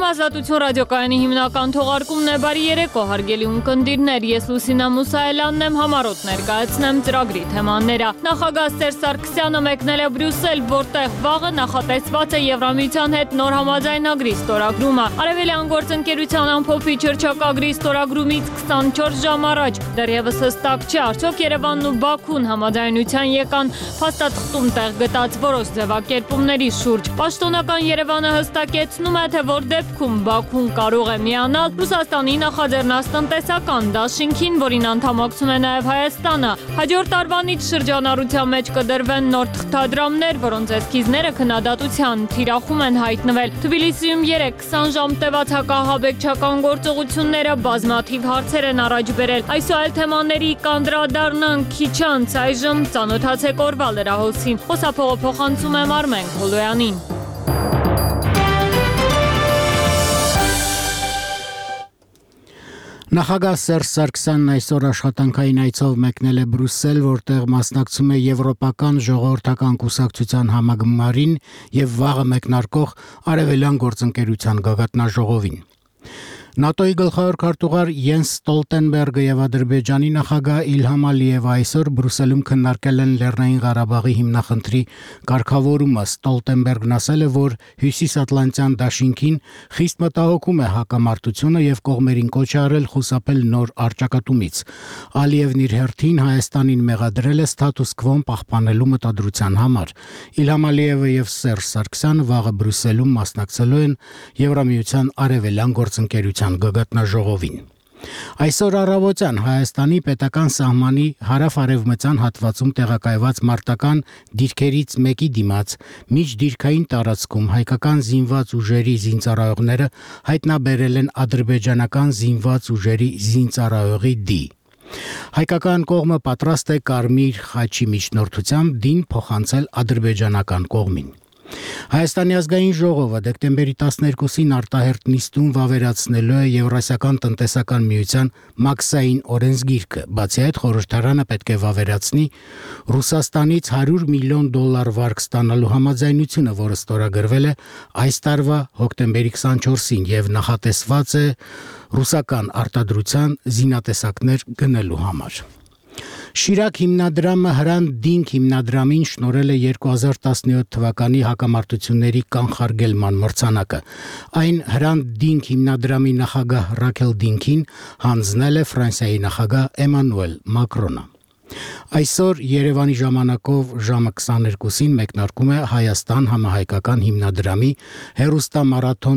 Եթերում Ազատություն ռադիոկայանի հիմնական թողարկումն է, բարի երեկո հարգելի ունկնդիրներ, ես Լուսինա Մուսայելյանն եմ, համառոտ ներկայացնեմ ծրագրի թեմաները։ Նախագահ Սերժ Սարգսյանը մեկնել է Բրյուսել, որտեղ վաղը նախատեսված է Եվրամիության հետ նոր համաձայնագրի ստորագրումը։ Արևելյան գործընկերության ամփոփիչ հռչակագրի ստորագրումից 24 ժամ առաջ դեռևս հստակ չէ, արդյոք Երևանն ու Բաքուն համաձայնության եկան փաստաթղթում տեղ գտած որոշ ձևակերպումների շուրջ։ Պաշտոնական Երևանը հստակեցնում է, թե որ դեպքում Բաքուն կարող է միանալ Ռուսաստանի նախաձեռնած տնտեսական դաշինքին, որին անդամակցում է նաև Հայաստանը։ Հաջորդ տարվանից շրջանառության մեջ կդրվեն նոր թղթադրամներ, որոնց էսքիզները քննադատության թիրախում են հայտնվել։ Թբիլիսիում 3-20 ժամ տևած հակահաբեկչական գործողությունները բազմաթիվ հարցեր են առաջ բերել։ Այս ու այլ թեմաների կանդրադառնանք քիչ անց, այժմ ծանոթացեք օրվա լրահոսին։ Խոսափողը փոխանցում եմ Արմեն Քոլոյանին։ Նախագահ Սերժ Սարգսյանն այսօր աշխատանքային այցով մեկնել է Բրյուսել, որտեղ մասնակցում է Եվրոպական ժողովրդական կուսակցության համագումարին եւ վաղը մեկնարկող Արևելյան գործընկերության գագաթնաժողովին։ ՆԱՏՕ-ի գլխավոր քարտուղար Յենս Ստոլտենբերգը եւ Ադրբեջանի նախագահ Իլհամ Ալիևը այսօր Բրյուսելում քննարկել են Լեռնային Ղարաբաղի հիմնախնդրի կարգավորումը։ Ստոլտենբերգն ասել է, որ Հյուսիսատլանտյան դաշինքին խիստ մտահոգում է հակամարտությունը եւ կողմերին կոչ է արել խուսափել նոր առճակատումից։ Ալիևն իր հերթին Հայաստանին մեղադրել է ստատուս քվոն պահպանելու մտադրության համար։ Իլհամ Ալիևը եւ Սերժ Սարգսյանը վաղը Բրյուսելում մասնակցելու են Եվրամիության Արևելյան գործընկերության գագաթնաժողովին։ Այսօր առավոտյան Հայաստանի պետական սահմանի հարավ-արևմտյան հատվածում տեղակայված մարտական դիրքերից մեկի դիմաց միջդիրքային տարածքում հայկական զինված ուժերի զինծառայողները հայտնաբերել են ադրբեջանական զինված ուժերի զինծառայողի դի։ Հայկական կողմը պատրաստ է Կարմիր խաչի միջնորդությամբ դին փոխանցել ադրբեջանական կողմին։ Հայաստանի ազգային ժողովը դեկտեմբերի 12-ին արտահերթ նիստում վավերացնելու է Եվրասիական տնտեսական միության մաքսային օրենսգիրքը։ Բացի այդ, խորհրդարանը պետք է վավերացնի Ռուսաստանից $100 միլիոն վարկ ստանալու համաձայնությունը, որը ստորագրվել է այս տարվա հոկտեմբերի 24-ին եւ նախատեսված է ռուսական արտադրության զինատեսակներ գնելու համար։ Շիրակ հիմնադրամը Հրանտ Դինք հիմնադրամին շնորհել է 2017 թվականի հակամարտությունների կանխարգելման մրցանակը։ Այն Հրանտ Դինք հիմնադրամի նախագահ Ռաքել Դինքին հանձնել է Ֆրանսիայի նախագահ Էմանուել Մակրոնը։ Այսօր Երևանի ժամանակով ժամը 22-ին մեկնարկում է Հայաստան համահայկական հիմնադրամի հեռուստամարաթոն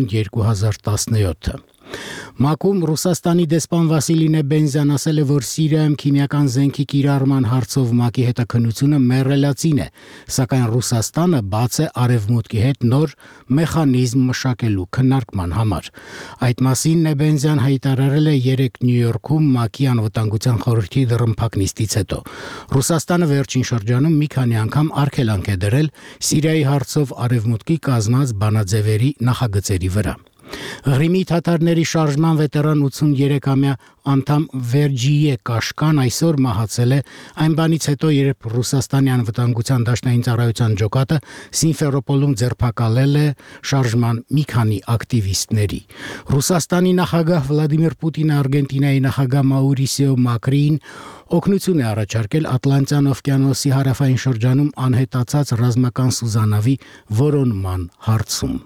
2017-ը։ ՄԱԿ-ում Ռուսաստանի դեսպան Վասիլի Նեբենզյան ասել է, որ Սիրիայում քիմիական զենքի կիրառման հարցով ՄԱԿ-ի հետաքննությունը մեռելացին է, սակայն Ռուսաստանը բաց է Արևմուտքի հետ նոր մեխանիզմ մշակելու քննարկման համար։ Այդ մասին Նեբենզյան հայտարարել է 3 Նյու Յորքում ՄԱԿ-ի անվտանգության խորհրդի դռնփակ նիստից հետո։ Ռուսաստանը վերջին շրջանում մի քանի անգամ արգելանք է դրել Սիրիայի հարցով Արևմուտքի կազմած բանաձևերի նախագծերի վրա։ Ղրիմի թաթարների շարժման վետերան 83-ամյա անդամ Վերջիե Կաշկան այսօր մահացել է այն բանից հետո, երբ Ռուսաստանի անվտանգության դաշնային ծառայության ջոկատը Սիմֆերոպոլում ձերբակալել է շարժման մի քանի ակտիվիստների։ Ռուսաստանի նախագահ Վլադիմիր Պուտինը Արգենտինայի նախագահ Մաուրիսիո Մակրիին օգնություն է առաջարկել Ատլանտյան օվկիանոսի հարավային շրջանում անհետացած ռազմական սուզանավի որոնման հարցում։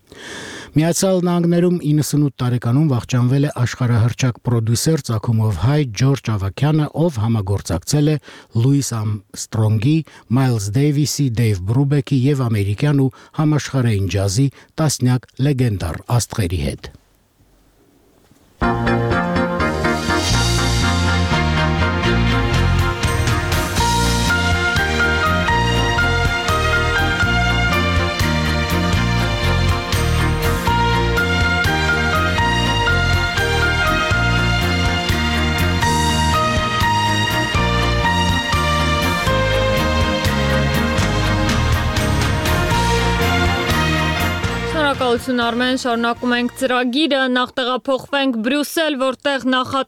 Միացյալ Նահանգներում 98 տարեկանում վախճանվել է աշխարհահռչակ պրոդյուսեր ծագումով հայ Ջորջ Ավակյանը, ով համագործակցել է Լուիս Ամստրոնգի, Մայլզ Դեյվիսի, Դեյվ Բրուբեկի եւ ամերիկյան ու համաշխարհային ջազի տասնյակ լեգենդար աստղերի հետ։ Շնորհակալություն Արմեն, շարունակում ենք ծրագիրը, նախ տեղափոխվենք Բրյուսել, որտեղ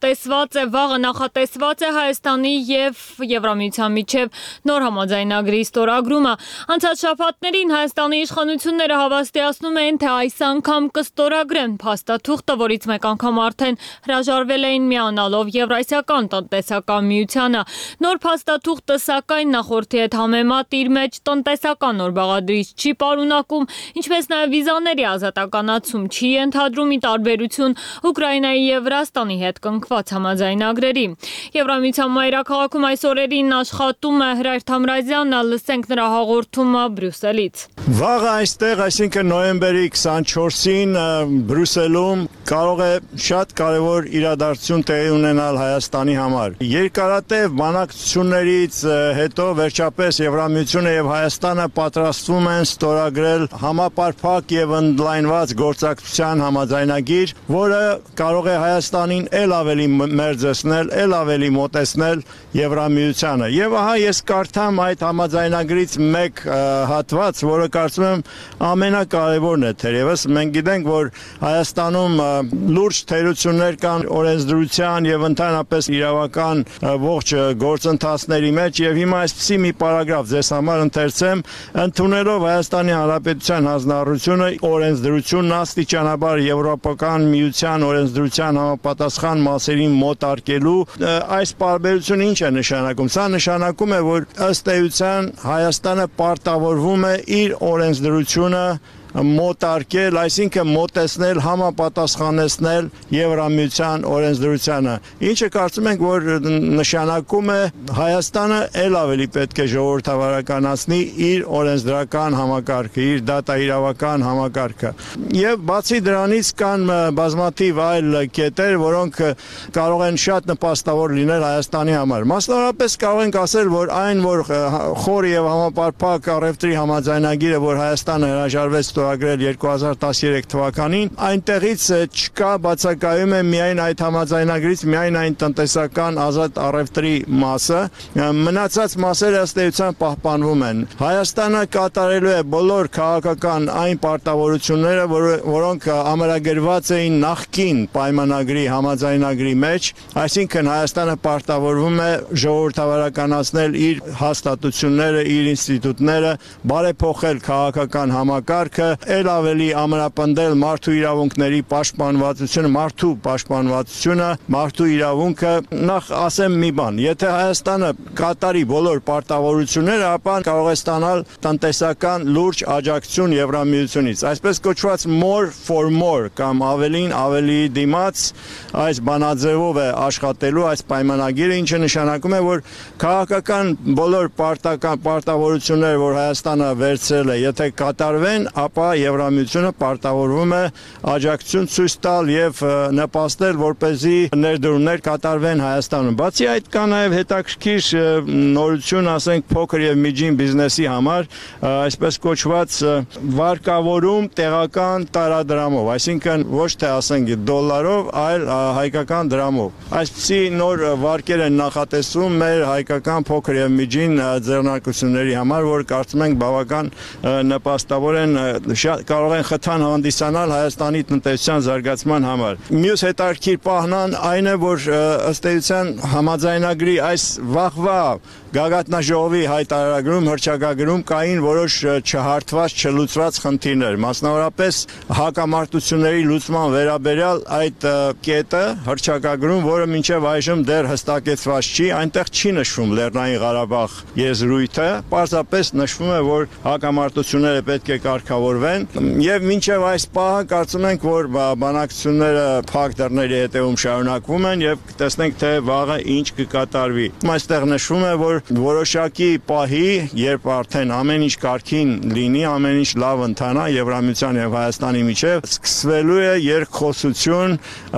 վաղը նախատեսված է Հայաստանի եւ Եվրամիության միջև նոր համաձայնագրի ստորագրումը։ Անցած շաբաթներին Հայաստանի իշխանությունները հավաստիացնում էին, թե այս անգամ կստորագրեն փաստաթուղթը, որից մեկ անգամ արդեն հրաժարվել էին միանալով Եվրասիական տնտեսական միությանը։ Նոր փաստաթուղթը սակայն նախորդի հետ համեմատ իր մեջ տնտեսական նոր բաղադրիչ չի պարունակում, ինչպես նաև վիզաների ազատականացում չի ենթադրում ի տարբերություն Ուկրաինայի եւ Վրաստանի հետ կնքված համաձայնագրերի։ Եվրամիության մայրաքաղաքում այս օրերին աշխատում է Հրայր Թամրազյանը, լսենք նրա հաղորդումը Բրյուսելից։ Վաղը այստեղ, այսինքն նոյեմբերի 24-ին Բրյուսելում կարող է շատ կարևոր իրադարձություն տեղի ունենալ Հայաստանի համար։ Երկարատև բանակցություններից հետո վերջապես Եվրամիությունը եւ Հայաստանը պատրաստվում են ստորագրել համապարփակ եւ ընդլայնված գործակցության համաձայնագիր, որը կարող է Հայաստանին ել ավելի մերձեցնել, ել ավելի մոտեցնել Եվրամիությանը։ Եվ ահա ես կարդամ այդ համաձայնագրից մեկ հատված, որը կարծում եմ ամենակարևորն է թերևս։ Մենք գիտենք, որ Հայաստանում լուրջ թերություններ կան օրենսդրության եւ ընդհանրապես իրավական ողջ գործընթացների մեջ, եւ հիմա այսպիսի մի պարագրաֆ ձեզ համար ընթերցեմ, ընդունելով Հայաստանի Հանրապետության հանձնառությունը օրենսդրությունն աստիճանաբար Եվրոպական միության օրենսդրության համապատասխան մասերին մոտարկելու, այս պարբերությունը ինչ է նշանակում։ Սա նշանակում է, որ ըստ էության Հայաստանը պարտավորվում է իր օրենսդրությունը մոտարկել, այսինքն մոտեցնել, համապատասխանեցնել Եվրամիության օրենսդրությանը, ինչը կարծում ենք, որ նշանակում է Հայաստանը ել ավելի պետք է ժողովրդավարականացնի իր օրենսդրական համակարգը, իր դատաիրավական համակարգը։ Եվ բացի դրանից կան բազմաթիվ այլ կետեր, որոնք կարող են շատ նպաստավոր լինել Հայաստանի համար։ Մասնավորապես կարող ենք ասել, որ այն, որ խոր եւ համապարփակ առևտրի համաձայնագիրը, որ Հայաստանը հրաժարվեց ստորագրել 2013 թվականին, այնտեղից չկա, բացակայում է միայն այդ համաձայնագրից միայն այն տնտեսական ազատ առևտրի մասը, մնացած մասերը ըստ էության պահպանվում են։ Հայաստանը կատարելու է բոլոր քաղաքական այն պարտավորությունները, որոնք ամրագրված էին նախկին պայմանագրի համաձայնագրի մեջ, այսինքն Հայաստանը պարտավորվում է ժողովրդավարականացնել իր հաստատությունները, իր ինստիտուտները, բարեփոխել քաղաքական համակարգը, ել ավելի ամրապնդել մարդու իրավունքների պաշտպանվածությունը, մարդու պաշտպանվածությունը, մարդու իրավունքը։ Նախ ասեմ մի բան, եթե Հայաստանը կատարի բոլոր պարտավորությունները, ապա կարող է ստանալ տնտեսական լուրջ աջակցություն Եվրամիությունից։ Այսպես կոչված more for more կամ ավելին ավելի դիմաց այս բանաձևով է աշխատելու այս պայմանագիրը, ինչը նշանակում է, որ քաղաքական բոլոր պարտավորությունները, որ Հայաստանը վերցրել է, եթե կատարվեն, ապա Եվրամիությունը պարտավորվում է աջակցություն ցույց տալ եւ նպաստել, որպեսզի ներդրումներ կատարվեն Հայաստանում։ Բացի այդ կա նաեւ հետաքրքիր նորություն, ասենք փոքր եւ միջին բիզնեսի համար, այսպես կոչված վարկավորում տեղական տարադրամով, այսինքն ոչ թե ասենք դոլարով, այլ հայկական դրամով։ Այսպիսի նոր վարկեր են նախատեսվում մեր հայկական փոքր եւ միջին ձեռնարկությունների համար, որ կարծում ենք բավական նպաստավոր են, կարող են խթան հանդիսանալ Հայաստանի տնտեսության զարգացման համար։ Մյուս հետաքրքիր պահն այն է, որ ըստ էության համաձայնագրի այս վաղվա գագաթնաժողովի հայտարարագրում, հռչակագրում կային որոշ չհարթված, չլուծված խնդիրներ, մասնավորապես հակամարտությունների լուծման վերաբերյալ այդ կետը հռչակագրում, որը մինչև այժմ դեռ հստակեցված չի, այնտեղ չի նշվում Լեռնային Ղարաբաղ եզրույթը, պարզապես նշվում է, որ հակամարտությունները պետք է կարգավորվեն, եւ մինչև այս պահը կարծում ենք, որ բանակցությունները փակ դռների հետևում շարունակվում են եւ տեսնենք, թե վաղը ինչ կկատարվի։ Այստեղ նշվում է, որ որոշակի պահի, երբ արդեն ամեն ինչ կարգին լինի, ամեն ինչ լավ ընթանա Եվրամիության եւ Հայաստանի միջեւ, սկսվելու է երկխոսություն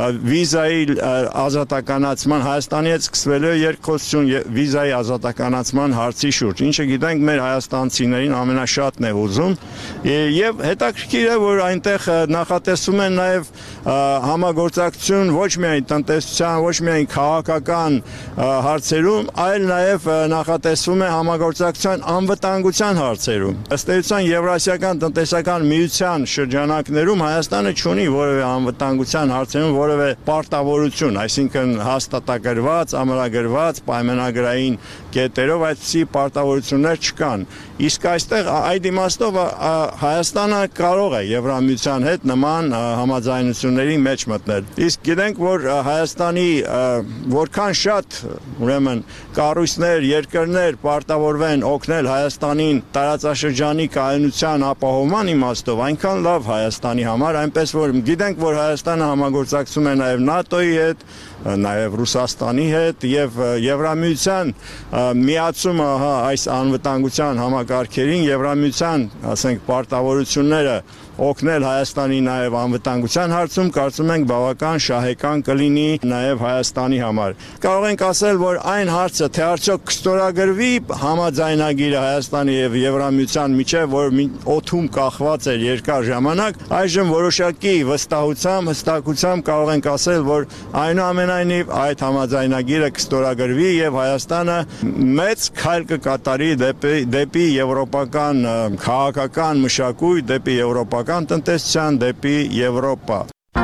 վիզայի ազատականացման, Հայաստանի հետ սկսվելու է երկխոսություն վիզայի ազատականացման հարցի շուրջ, ինչը գիտենք մեր հայաստանցիներին ամենաշատն է ուզում, եւ հետաքրքիր է, որ այնտեղ նախատեսվում են նաեւ համագործակցություն ոչ միայն տնտեսության, ոչ միայն քաղաքական հարցերում, այլ նաև նախատեսվում է համագործակցության անվտանգության հարցերում։ Ըստ էության Եվրասիական տնտեսական միության շրջանակներում Հայաստանը չունի որևէ անվտանգության հարցերում որևէ պարտավորություն, այսինքն հաստատագրված, ամրագրված, պայմանագրային կետերով այդպիսի պարտավորություններ չկան։ Իսկ այստեղ այդ իմաստով Հայաստանը կարող է Եվրամիության հետ նման համաձայնությունների մեջ մտնել։ Իսկ գիտենք, որ Հայաստանի որքան շատ ուրեմն կառույցներ, երկրներ պարտավորվեն օգնել Հայաստանին տարածաշրջանի կայունության ապահովման իմաստով, այնքան լավ Հայաստանի համար, այնպես որ գիտենք, որ Հայաստանը համագործակցում է նաև ՆԱՏՕ-ի հետ, նաև Ռուսաստանի հետ եւ Եվրամիության միացումը այս անվտանգության համակարգերին Եվրամիության, ասենք, պարտավորությունները օգնել Հայաստանի նաև անվտանգության հարցում կարծում ենք բավական շահեկան կլինի նաև Հայաստանի համար։ Կարող ենք ասել, որ այն հարցը, թե արդյոք կստորագրվի համաձայնագիրը Հայաստանի եւ Եվրամիության միջև, որ օդում կախված էր երկար ժամանակ, այժմ որոշակի հստակությամբ կարող ենք ասել, որ այնուամենայնիվ այդ համաձայնագիրը կստորագրվի եւ Հայաստանը մեծ քայլ կկատարի դեպի եվրոպական քաղաքական մշակույթ, դեպի եվրոպական տնտեսության, դեպի Եվրոպա։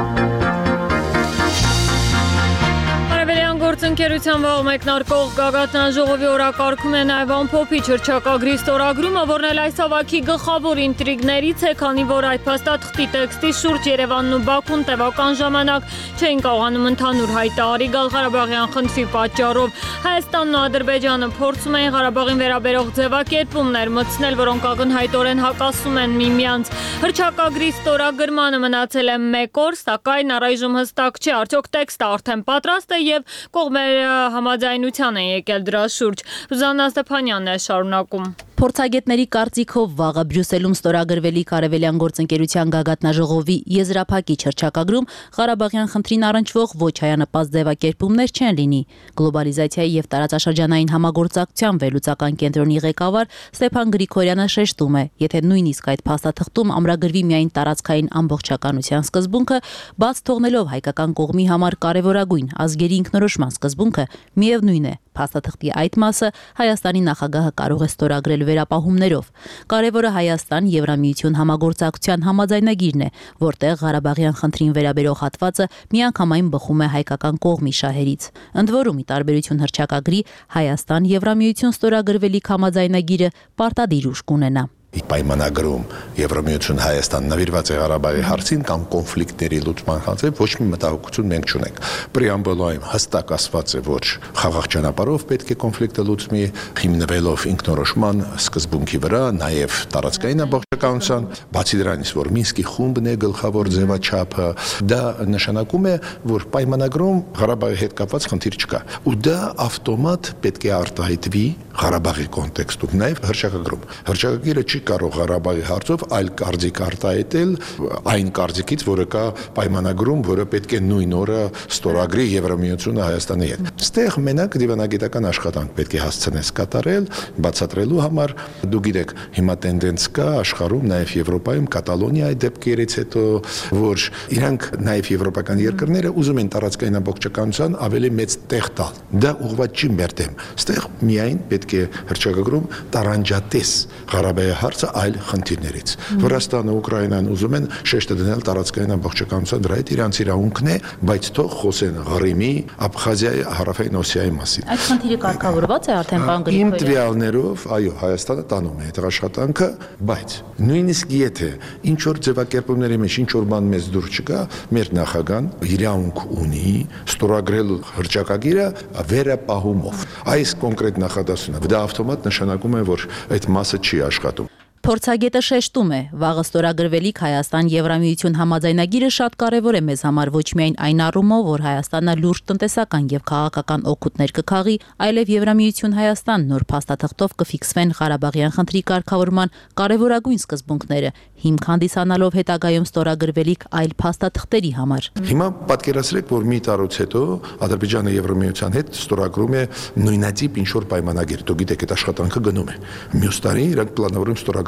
Գործընկերության վաղ մեկնարկող գագաթնաժողովի օրակարգում է նաև ամփոփիչ հռչակագրի ստորագրումը, որն էլ այս հավաքի գլխավոր ինտրիգներից է, քանի որ այդ փաստաթղթի տեքստի շուրջ Երևանն ու Բաքուն տևական ժամանակ չէին կարողանում ընդհանուր հայտարարի գալ Ղարաբաղյան խնդրի պատճառով։ Հայաստանն ու Ադրբեջանը փորձում էին Ղարաբաղին վերաբերող ձևակերպումներ մտցնել, որոնք ակնհայտորեն հակասում են միմյանց։ Հռչակագրի ստորագրմանը մնացել է 1 օր, սակայն առայժմ հստակ չէ, արդյոք տեքստը արդեն պատրաստ է եւ կողմերը համաձայնության են եկել դրա շուրջ։ Ռուզաննա Ստեփանյանն է շարունակում։ Փորձագետների կարծիքով վաղը Բրյուսելում ստորագրվելիք Արևելյան գործընկերության գագաթնաժողովի եզրափակիչ հռչակագրում Ղարաբաղյան խնդրին առնչվող ոչ հայանպաստ ձևակերպումներ չեն լինի։ Գլոբալիզացիայի եւ տարածաշրջանային համագործակցության վերլուծական կենտրոնի ղեկավար Ստեփան Գրիգորյանը շեշտում է, եթե նույնիսկ այդ փաստաթղթում ամրագրվի միայն տարածքային ամբողջականության սկզբունքը, բաց թողնելով հայկական կողմի համար կարևորագույն ազգերի ինքնորոշման սկզբունքը, միևնույն է, փաստաթղթի այդ մասը Հայաստանի նախագահը կարող է ստորագրել վերապահումներով։ Կարևորը Հայաստան-Եվրամիություն համագործակցության համաձայնագիրն է, որտեղ Ղարաբաղյան խնդրին վերաբերող հատվածը միանգամայն բխում է հայկական կողմի շահերից։ Ընդ որում, ի տարբերություն հռչակագրի, Հայաստան-Եվրամիություն ստորագրվելիք համաձայնագիրը պարտադիր ուժ կունենա։ Պայմանագրում Եվրամիություն Հայաստան նվիրված է Ղարաբաղի հարցին կամ կոնֆլիկտների լուծման հարցին ոչ մի մտահոգություն մենք չունենք։ Պրեամբուլայում հստակ ասված է, որ խաղաղ ճանապարհով պետք է կոնֆլիկտը լուծվի, հիմնվելով ինքնորոշման սկզբունքի վրա, նաև տարածքային ամբողջականության, բացի դրանից, որ Մինսկի խումբն է գլխավոր ձևաչափը, դա նշանակում է, որ պայմանագրում Ղարաբաղի հետ կապված խնդիր չկա։ Ու դա ավտոմատ պետք է արտահայտվի Ղարաբաղի կոնտեքստում, նաև հռչակագրում։ Հռչակագիրը չի կարող Ղարաբաղի հարցով այլ կարծիք արտահայտել այն կարծիքից, որը կա պայմանագրում, որը պետք է նույն օրը ստորագրի Եվրամիությունը Հայաստանի հետ։ Այստեղ մենակ դիվանագիտական աշխատանք պետք է հասցնես կատարել, բացատրելու համար։ Դու գիտեք, հիմա տենդենս կա աշխարհում, նաև Եվրոպայում, Կատալոնիայի դեպքերից հետո, որ իրանք նաև եվրոպական երկրները ուզում են տարածքային ամբողջականության ավելի մեծ տեղ տալ։ Դա ուղղված չի մեր դեմ։ Այստեղ միայն պետք է հռչակագրում տարանջատես Ղարաբաղի հարցը այլ խնդիրներից։ Վրաստանը, Ուկրաինան ուզում են շեշտը դնել տարածքային ամբողջականության վրա, այդ իրանց իրավունքն է, բայց թող խոսեն Ղրիմի, Աբխազիայի, Հարավային Օսիայի մասին։ Այդ խնդիրը կարգավորված է արդեն բան Գրիգորյան։ Իմ տվյալներով, այո, Հայաստանը տանում է այդ աշխատանքը, բայց նույնիսկ եթե ինչ որ ձևակերպումների մեջ ինչ որ բան մեծ դուր չկա, մեր նախագահան իրավունք ունի ստորագրել հռչակագիրը վերապահումով։ Այս կոնկրետ նախադասությունը դա ավտոմատ նշանակում է, որ այդ մասը չի աշխատում։ Փորձագետը շեշտում է, վաղը ստորագրվելիք Հայաստան-Եվրամիություն համաձայնագիրը շատ կարևոր է մեզ համար ոչ միայն այն առումով, որ Հայաստանը լուրջ տնտեսական եւ քաղաքական օգուտներ կքաղի, այլև Եվրամիություն Հայաստան նոր փաստաթղթով կֆիքսվեն Ղարաբաղյան խնդրի կարգավորման կարևորագույն սկզբունքները, հիմք հանդիսանալով հետագայում ստորագրվելիք այլ փաստաթղթերի համար։ Հիմա պատկերացրեք, որ մի տարուց հետո Ադրբեջանը Եվրամիության հետ ստորագրում է նույնատիպ ինչ որ պայմանագիր։ Դուք գիտեք, այդ աշխատանքը գնում է։ Մյուս տարի իրանք պլանավորում ստորագրել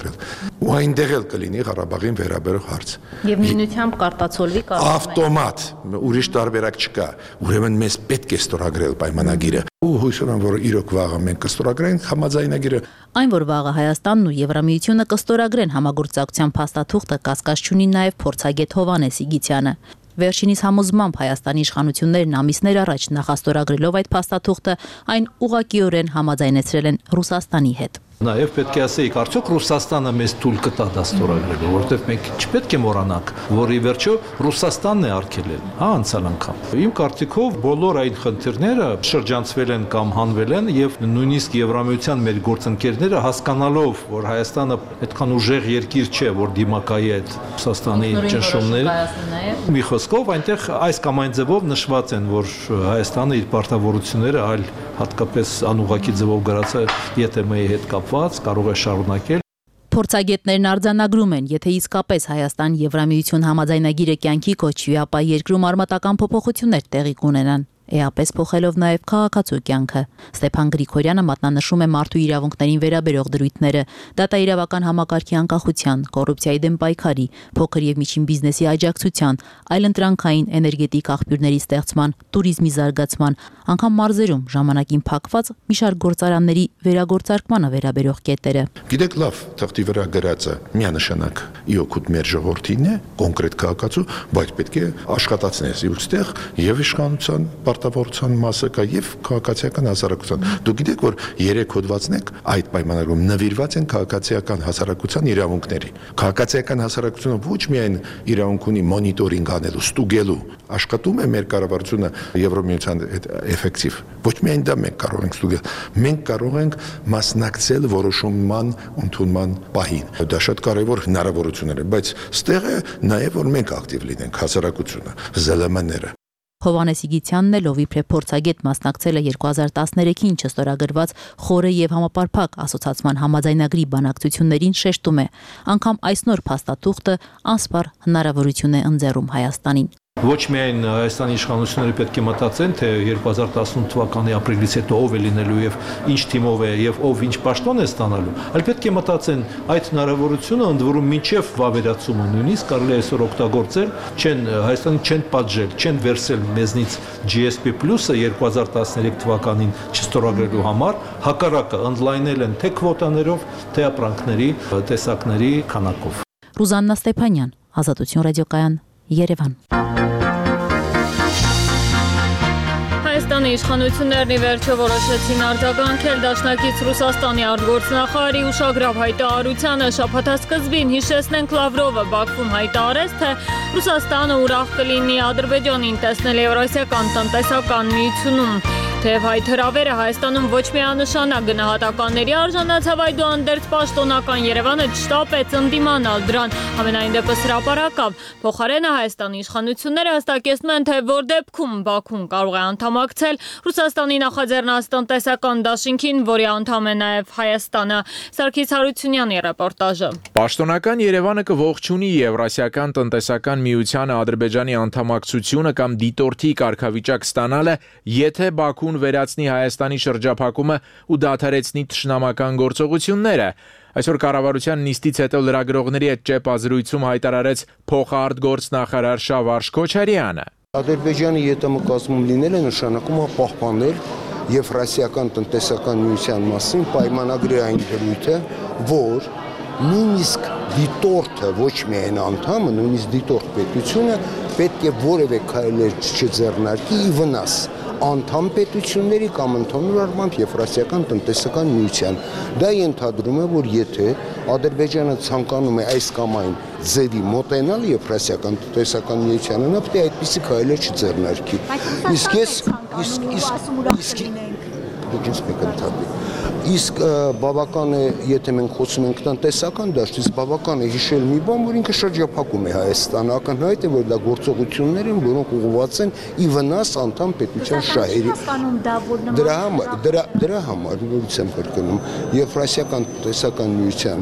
ստորագրել։ Ու այնտեղ էլ կլինի Ղարաբաղին վերաբերող հարց։ Եվ նույնությամբ կարտացոլվի ավտոմատ, ուրիշ տարբերակ չկա։ Ուրեմն մեզ պետք է ստորագրել պայմանագիրը։ Ու հույս ունեմ, որ իրոք վաղը մենք կստորագրենք համաձայնագիրը։ Այն, որ վաղը Հայաստանն ու Եվրամիությունը կստորագրեն համագործակցության փաստաթուղթը, կասկած չունի նաև փորձագետ Հովհաննես Իգիթյանը։ Վերջինիս համոզմամբ Հայաստանի իշխանություններն ամիսներ առաջ նախաստորագրելով այդ փաստաթուղթը, այն ուղղակիորեն համաձայնեցրել են Ռուսաստանի հետ։ Նաև պետք է ասեիք, արդյոք Ռուսաստանը մեզ թույլ կտա դա ստորագրելու, որովհետև մենք չպետք է մոռանանք, որ ի վերջո Ռուսաստանն է արգելել, անցյալ անգամ։ Իմ կարծիքով բոլոր այդ խնդիրները շրջանցվել են կամ հանվել են եւ նույնիսկ Եվրամիության մեր գործընկերները հասկանալով, որ Հայաստանը այդքան ուժեղ երկիր չէ, որ դիմակայի այդ Ռուսաստանի ճնշումներին, մի խոսքով այնտեղ այս կամ այն ձևով նշված են, որ Հայաստանը իր պարտավորությունները այլ հատկապես անուղղակի ձևով գրած է ԵՏՄ-ի հետ կապված կարող է շարունակել։ Փորձագետներն արձանագրում են, եթե իսկապես Հայաստան-Եվրամիություն համաձայնագիրը կյանքի կոչվի, ապա երկրում արմատական փոփոխություններ տեղի կունենան, էապես փոխելով նաև քաղաքացու կյանքը։ Ստեփան Գրիգորյանը մատնանշում է մարդու իրավունքներին վերաբերող դրույթները, դատաիրավական համակարգի անկախության, կոռուպցիայի դեմ պայքարի, փոքր եւ միջին բիզնեսի աջակցության, այլընտրանքային էներգետիկ աղբյուրների ստեղծման, туриզմի զարգացման, անգամ մարզերում ժամանակին փակված մի շարք գործարանների վերագործարկմանը վերաբերող կետերը։ Գիտեք լավ, թղթի վրա գրածը միանշանակ իօքուտ մեր ժողովրդին է, կոնկրետ քաղաքացու, բայց պետք է աշխատացնես իուստեղ եւ իշխանության պարտավորության մասը կա եւ քաղաքացիական հասարակության։ Դուք գիտեք, որ 3 հոդվածն եք այդ պայմանագրում նվիրված են քաղաքացիական հասարակության իրավունքների։ Քաղաքացիական հասարակությունը ոչ միայն իրավունք ունի մոնիտորինգ անելու, ստուգելու, աշխատում է մեր կառավարությունը Եվրամիության հետ էֆեկտիվ։ Ոչ միայն դա մենք կարող ենք ստուգել, մենք կարող ենք մասնակցել որոշման ընդունման պահին։ Դա շատ կարևոր հնարավորություններ է, բայց ստեղ է նաև որ մենք ակտիվ լինենք հասարակությունը, ԶԼՄ-ները։ Հովհաննես Իգիթյանն էլ ով իբրև փորձագետ մասնակցել է 2013-ին չստորագրված խորը եւ համապարփակ ասոցիացման համաձայնագրի բանակցություններին, շեշտում է, անգամ այս նոր փաստաթուղթը անսպառ հնարավորություն է ընձեռում Հայաստանին։ Ոչ միայն Հայաստանի իշխանությունները պետք է մտածեն, թե 2018 թվականի ապրիլից հետո ով է լինելու եւ ինչ թիմով է եւ ով ինչ պաշտոն է ստանալու, այլ պետք է մտածեն այդ հնարավորությունը ընդ որում մինչեւ վավերացումը նույնիսկ կարելի է այսօր օգտագործել, Հայաստանին չեն պատժել, չեն վերցել մեզնից GSP+-ը 2013 թվականին չստորագրելու համար, հակառակը ընդլայնել են թե քվոտաներով, թե ապրանքների տեսակների քանակով։ Ռուզաննա Ստեփանյան, Ազատություն ռադիոկայան, Երևան։ Հայաստանի իշխանություններն ի վերջո որոշեցին արձագանքել դաշնակից Ռուսաստանի արտգործնախարարի ուշագրավ հայտարարությանը։ Շաբաթասկզբին հիշեցնենք Լավրովը Բաքվում հայտարարեց, թե Ռուսաստանը ուրախ կլինի Ադրբեջանին տեսնել Եվրասիական տնտեսական միությունում։ Թեև այդ հրավերը Հայաստանում ոչ միանշանակ գնահատականների արժանացավ, այդուհանդերձ պաշտոնական Երևանը չշտապեց ընդդիմանալ դրան, ամենայն դեպս հրապարակավ։ Փոխարենը Հայաստանի իշխանությունները հստակեցնում են, թե որ դեպքում Բաքուն կարող է անդամակցել Ռուսաստանի նախաձեռնած տնտեսական դաշինքին, որի անդամ է նաև Հայաստանը։ Սարգիս Հարությունյանի ռեպորտաժը։ Պաշտոնական Երևանը կողջունի Եվրասիական տնտեսական միությանը Ադրբեջանի անդամակցությունը կամ դիտորդի կարգավիճակ ստանալը, եթե Բաքուն վերացնի Հայաստանի շրջափակումը ու դադարեցնի թշնամական գործողությունները։ Այսօր կառավարության նիստից հետո լրագրողների հետ ճեպազրույցում հայտարարեց փոխարտգործնախարար Շավարժ Քոչարյանը։ Ադրբեջանի ԵՏՄ կազմում լինելը նշանակում է պահպանել Եվրասիական տնտեսական միության մասին պայմանագրի այն դրույթը, որ նույնիսկ դիտորդը, ոչ միայն անդամը, նույնիսկ դիտորդ պետությունը պետք է որևէ քայլեր չձեռնարկի ի վնաս անդամ պետությունների կամ ընդհանուր առմամբ Եվրասիական տնտեսական միության։ Դա ենթադրում է, որ եթե Ադրբեջանը ցանկանում է այս կամ այն ձևի մոտենալ Եվրասիական տնտեսական միությանը, նա պետք է այդպիսի քայլեր չձեռնարկի։ Իսկ բավական է, եթե մենք խոսում ենք տնտեսական դաշտից, բավական է հիշել մի բան, որ ինքը շրջափակում է Հայաստանը, ակնհայտ է, որ դա գործողություններ են, որոնք ուղղված են ի վնաս անդամ պետության շահերի։ Դրա համար նորից եմ կրկնում, Եվրասիական տնտեսական միության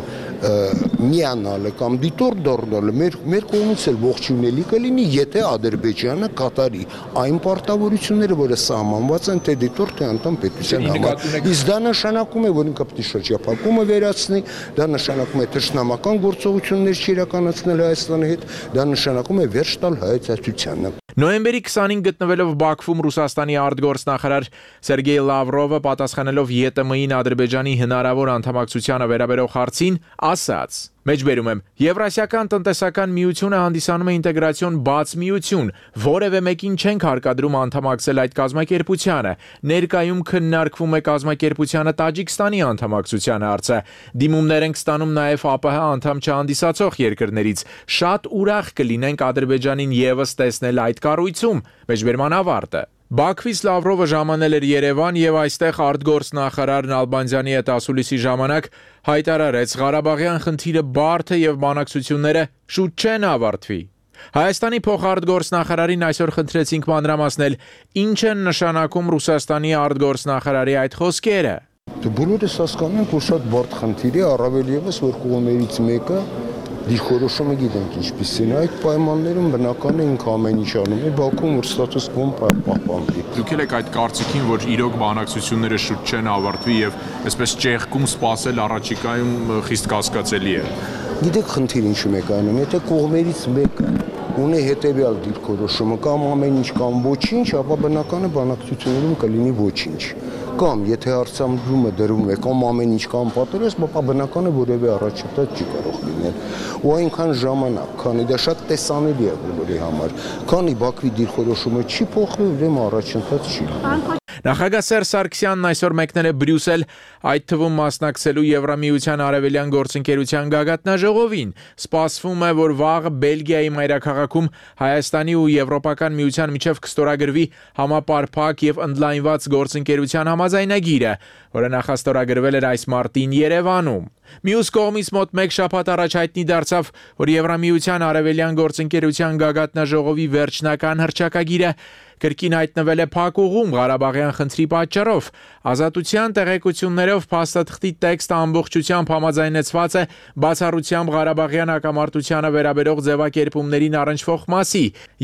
միանալը կամ դիտորդ դառնալը մեր կողմից էլ ողջունելի կլինի, եթե Ադրբեջանը կատարի այն պարտավորությունները, որը սահմանված են թե դիտորդ թե անդամ պետության համար։ Իսկ դա նշանակում է, որ ինքը պետք է շրջափակումը վերացնի, դա նշանակում է թշնամական գործողություններ չիրականացնել Հայաստանի հետ, դա նշանակում է վերջ տալ հայեցակցությանը։ Նոյեմբերի 25-ին գտնվելով Բաքվում Ռուսաստանի արտգործնախարար Սերգեյ Լավրովը պատասխանելով ԵՏՄ-ին Ադրբեջանի հնարավոր անդամակցությանը վերաբերող հարցին ասաց. Մեջբերում եմ, Եվրասիական տնտեսական միությունը հանդիսանում է ինտեգրացիոն բաց միություն, որևէ մեկին չենք հարկադրում անդամակցել այդ կազմակերպությանը, ներկայում քննարկվում է կազմակերպությանը Տաջիկստանի անդամակցության հարցը, դիմումներ ենք ստանում նաև ԱՊՀ անդամ չհանդիսացող երկրներից, շատ ուրախ կլինենք Ադրբեջանին ևս տեսնել այդ կառույցում, մեջբերման ավարտը։ Բաքվից Լավրովը ժամանել էր Երևան եւ այստեղ արտգործնախարար Նալբանդյանի հետ ասուլիսի ժամանակ հայտարարեց Ղարաբաղյան խնդիրը բարդ է եւ բանակցությունները շուտ չեն ավարտվի։ Հայաստանի փոխարտգործնախարարին այսօր խնդրեցինք մանրամասնել ինչ են նշանակում Ռուսաստանի արտգործնախարարի այդ խոսքերը։ Բոլորս հասկանում ենք, որ շատ բարդ խնդիր է, առավել եւս որ կողմերից մեկը դիրքորոշումը գիտենք ինչպիսին է, այդ պայմաններում բնական է ինքը ամեն ինչ անում է, Բաքվում որ ստատուս կոմ պահպանվի։ Դուք եք այդ կարծիքին, որ իրոք բանակցությունները շուտ չեն ավարտվի եւ այսպես ճեղքում սпасել առաջիկայում խիստ կասկածելի է։ Գիտեք խնդիր ինչու է կայանում, եթե կողմերից մեկը ունի հետեւյալ դիրքորոշումը կամ ամեն ինչ կամ ոչինչ, ապա բնական է բանակցություններում կլինի ոչինչ։ Կամ եթե հարցադրումը դրում է կամ ամեն ինչ կամ պատերազմ, ապա բնական է որևէ առաջադեմ չի կարող լինել։ Ու այնքան ժամանակ, քանի դա շատ տեսանելի է բոլորի համար, քանի Բաքվի դիրքորոշումը չի փոխվել, ուրեմն առաջընթաց չի լինի։ Նախագահ Սերժ Սարգսյանն այսօր մեկնել է Բրյուսել, այդ թվում մասնակցելու Եվրամիության արևելյան գործընկերության գագաթնաժողովին։ Սպասվում է, որ վաղը Բելգիայի մայրաքաղաքում Հայաստանի ու Եվրոպական միության միջև կստորագրվի համապարփակ եւ ընդլայնված գործընկերության համաձայնագիրը, որը նախաստորագրվել էր այս մարտին Երևանում։ Մյուս կողմից մոտ մեկ շաբաթ առաջ հայտնի դարձավ, որ Եվրամիության արևելյան գործընկերության գագաթնաժողովի վերջնական հռչակագիրը կրկին հայտնվել է փակուղում Ղարաբաղյան խնդրի պատճառով։ Ազատության տեղեկություններով փաստաթղթի տեքստը ամբողջությամբ համաձայնեցված է բացառությամբ Ղարաբաղյան հակամարտությանը վերաբերող ձևակերպումներին առնչվող մասի։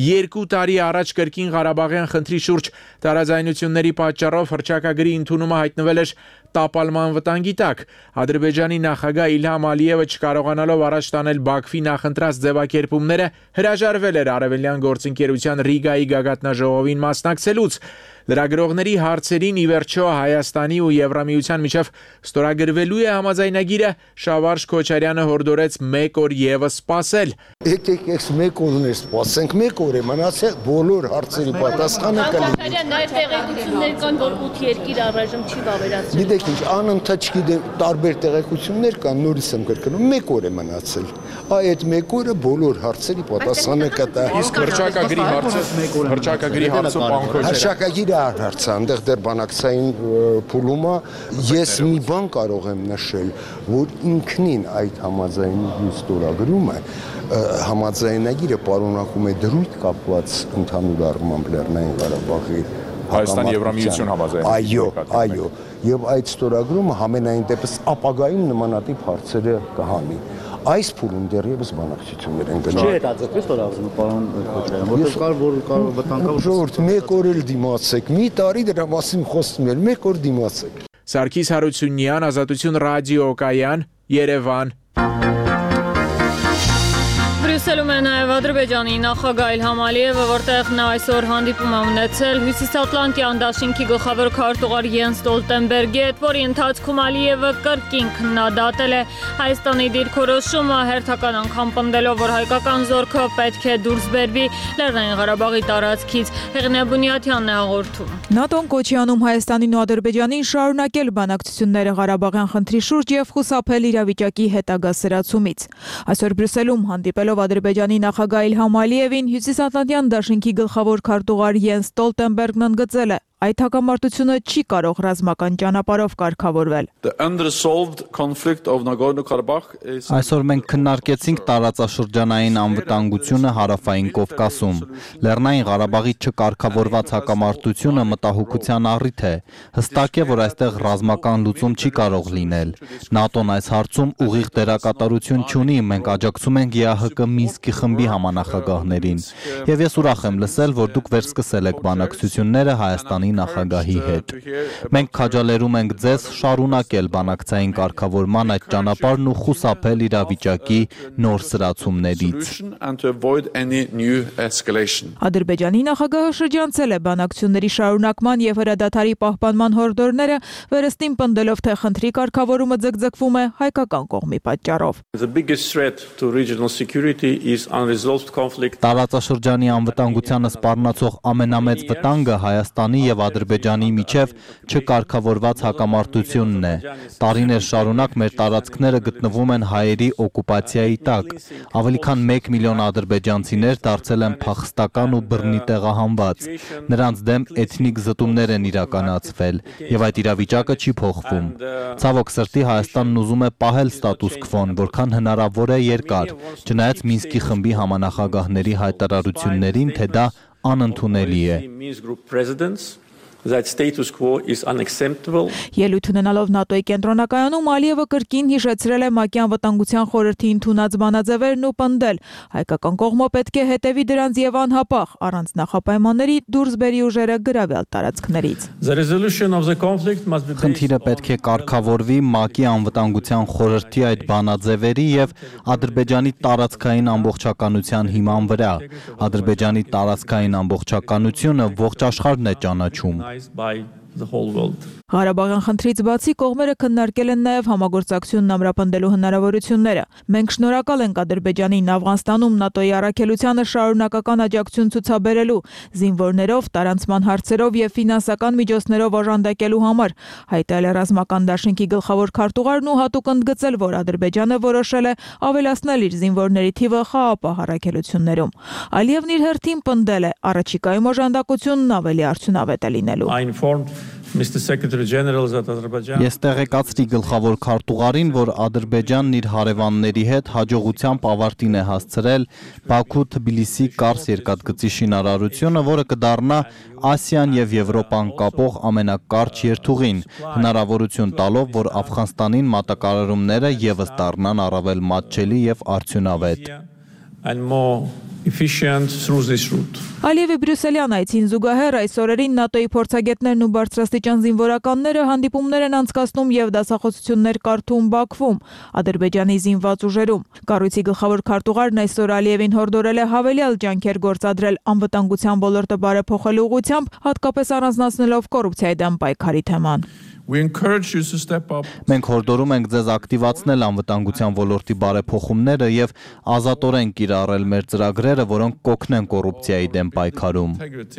2 տարի առաջ կրկին Ղարաբաղյան խնդրի շուրջ տարաձայնությունների պատճառով հռչակագրի ընդունումը հայտնվել էր տապալման վտանգի տակ։ Ադրբեջանի նախագահ Իլհամ Ալիևը չկարողանալով առաջ տանել Բաքվի նախընտրած ձևակերպումները հրաժարվել էր արևելյան գործընկերության Ռիգայի գագաթնաժողովին մասնակցելուց։ Լրագրողների հարցերին ի վերջո Հայաստանի ու Եվրամիության միջև ստորագրվելու է համաձայնագիրը, Շավարժ Քոչարյանը հորդորեց 1 օր եւս սպասել։ Եկեք 1 օրներ սպասենք, 1 օր է մնացել, բոլոր հարցերի պատասխանը կլինի։ Նաև տեղեկություններ կան, որ 8 երկիր առայժմ չի վավերացրել։ Գիտեք ինչ, անընդհատ չգիտեմ, տարբեր տեղեկություններ կան, նորից եմ կրկնում, 1 օր է մնացել։ Այդ 1 օրը բոլոր հարցերի պատասխանը կտա։ Իսկ հռչակագրի հարցը բանկոչ է։ Հռչակագիրը արարց, այնտեղ դեռ բանակցային փուլում է, ես մի բան կարող եմ նշել, որ ինքնին այդ համաձայնագիրի ստորագրումը համաձայնագիրը պարունակում է դրույթ կապված ընդհանուր առմամբ Լեռնային Ղարաբաղի Հայաստանի Եվրամիություն համաձայնագիրը։ Այո, եւ այդ ստորագրումը համենայն դեպս ապագայում նմանատիպ հարցերը կհանի։ Այս փուլում դեռևս բանակցություններ են գնում։ Չի հետաձգվի ստորագրումը, պարոն Քոչարյան, որտեղ կար վտանգավոր ժողովուրդ 1 օր էլ դիմացեք, մի տարի դրա մասին խոսում էր, 1 օր դիմացեք։ Սարգիս Հարությունյան, Ազատություն ռադիոկայան, Երևան։ Բրյուսելում է նաև Ադրբեջանի նախագահ Իլհամ Ալիևը, որտեղ նա այսօր հանդիպում է ունեցել Հյուսիսատլանտյան դաշինքի գլխավոր քարտուղար Յենս Ստոլտենբերգի հետ, որի ընթացքում Ալիևը կրկին քննադատել է Հայաստանի դիրքորոշումը, հերթական անգամ պնդելով, որ հայկական զորքը պետք է դուրս բերվի Լեռնային Ղարաբաղի տարածքից։ Հեղինե Բունյաթյանն է հաղորդում։ ՆԱՏՕ-ն կոչի անում Հայաստանին ու Ադրբեջանին շարունակել բանակցությունները Ղարաբաղյան խնդրի շուրջ եւ խուսափել իրավիճակի հետագա սրացումից։ Այսօր Բրյուսելում հանդիպելով Ադրբեջանի նախագահ Իլհամ Ալիևին, Հյուսիսատլանտյան դաշինքի գլխավոր քարտուղար Յենս Ստոլտենբերգն ընդգծել է. այդ հակամարտությունը չի կարող ռազմական ճանապարհով կարգավորվել։ Այսօր մենք քննարկեցինք տարածաշրջանային անվտանգությունը Հարավային Կովկասում։ Լեռնային Ղարաբաղի չկարգավորված հակամարտությունը մտահոգության առիթ է։ Հստակ է, որ այստեղ ռազմական լուծում չի կարող լինել։ ՆԱՏՕ-ն այս հարցում ուղիղ դերակատարություն չունի, մենք աջակցում ենք ԵԱՀԿ Մինսկի խմբի համանախագահներին։ Եվ ես ուրախ եմ լսել, որ դուք վերսկսել եք բանակցությունները Հայաստանի նախագահի հետ։ Մենք քաջալերում ենք ձեզ շարունակել բանակցային կարգավորման այդ ճանապարհն ու խուսափել իրավիճակի նոր սրացումներից։ Ադրբեջանի նախագահը շրջանցել է բանակցությունների շարունակման եւ հրադադարի պահպանման հորդորները, վերստին պնդելով, թե խնդրի կարգավորումը ձգձգվում է հայկական կողմի պատճառով։ Տարածաշրջանի անվտանգությանը սպառնացող ամենամեծ վտանգը Հայաստանի եւ Ադրբեջանի միջև չկարգավորված հակամարտությունն է։ Տարիներ շարունակ մեր տարածքները գտնվում են հայերի օկուպացիայի տակ։ Ավելի քան 1 միլիոն ադրբեջանցիներ դարձել են փախստական ու բռնի տեղահանված։ Նրանց դեմ էթնիկ զտումներ են իրականացվել եւ այդ իրավիճակը չի փոխվում։ Ցավոք սրտի Հայաստանն ուզում է պահել ստատուս քվոն, որքան հնարավոր է երկար, չնայած Մինսկի խմբի համանախագահների հայտարարություններին, թե դա անընդունելի է։ Ելույթ ունենալով ՆԱՏՕ-ի կենտրոնակայանում Ալիևը կրկին հիշեցրել է ՄԱԿ-ի անվտանգության խորհրդի ընդունած բանաձևերն ու պնդել. հայկական կողմը պետք է հետևի դրանց եւ անհապաղ, առանց նախապայմանների դուրս բերի ուժերը գրավյալ տարածքներից։ Խնդիրը պետք է կարգավորվի ՄԱԿ-ի անվտանգության խորհրդի այդ բանաձևերի եւ Ադրբեջանի տարածքային ամբողջականության հիման վրա։ Ադրբեջանի տարածքային ամբողջականությունը ողջ աշխարհն է ճանաչում։ Ղարաբաղյան խնդրից բացի կողմերը քննարկել են նաև համագործակցությունն ամրապնդելու հնարավորությունները։ Մենք շնորհակալ ենք Ադրբեջանին Աֆղանստանում ՆԱՏՕ-ի առաքելությանը շարունակական աջակցություն ցուցաբերելու, զինվորներով, տարանցման հարցերով եւ ֆինանսական միջոցներով օժանդակելու համար, հայտնել է ռազմական դաշինքի գլխավոր քարտուղարն ու հատուկ ընդգծել, որ Ադրբեջանը որոշել է ավելացնել իր զինվորների թիվը խաղաղապահ առաքելություններում։ Ալիևն իր հերթին պնդել է, առաջիկայում օժանդակությունն ավելի արդյունավետ է լինելու։ Ես տեղեկացրի գլխավոր քարտուղարին, որ Ադրբեջանն իր հարևանների հետ հաջողությամբ ավարտին է հասցրել Բաքու-Թբիլիսի Կարս երկաթգծի շինարարությունը, որը կդառնա Ասիան եւ Եվրոպան կապող ամենակարճ երթուղին, հնարավորություն տալով, որ Աֆղանստանին մատակարարումները եւս դառնան առավել մատչելի եւ արդյունավետ։ Ալիևի Բրյուսելյան այցին զուգահեռ այս օրերին ՆԱՏՕ-ի փորձագետներն ու բարձրաստիճան զինվորականները հանդիպումներ են անցկացնում եւ դասախոսություններ կարդում Բաքվում, Ադրբեջանի զինված ուժերում։ Կառույցի գլխավոր քարտուղարն այսօր Ալիևին հորդորել է հավելյալ ջանքեր գործադրել անվտանգության ոլորտը բարեփոխելու ուղղությամբ, հատկապես առանձնացնելով կոռուպցիայի դեմ պայքարի թեման։ Մենք հորդորում ենք ձեզ ակտիվացնել անվտանգության ոլորտի բարեփոխումները եւ ազատորեն կիրառել մեր ծրագրերը, որոնք կօգնեն կոռուպցիայի դեմ պայքարում։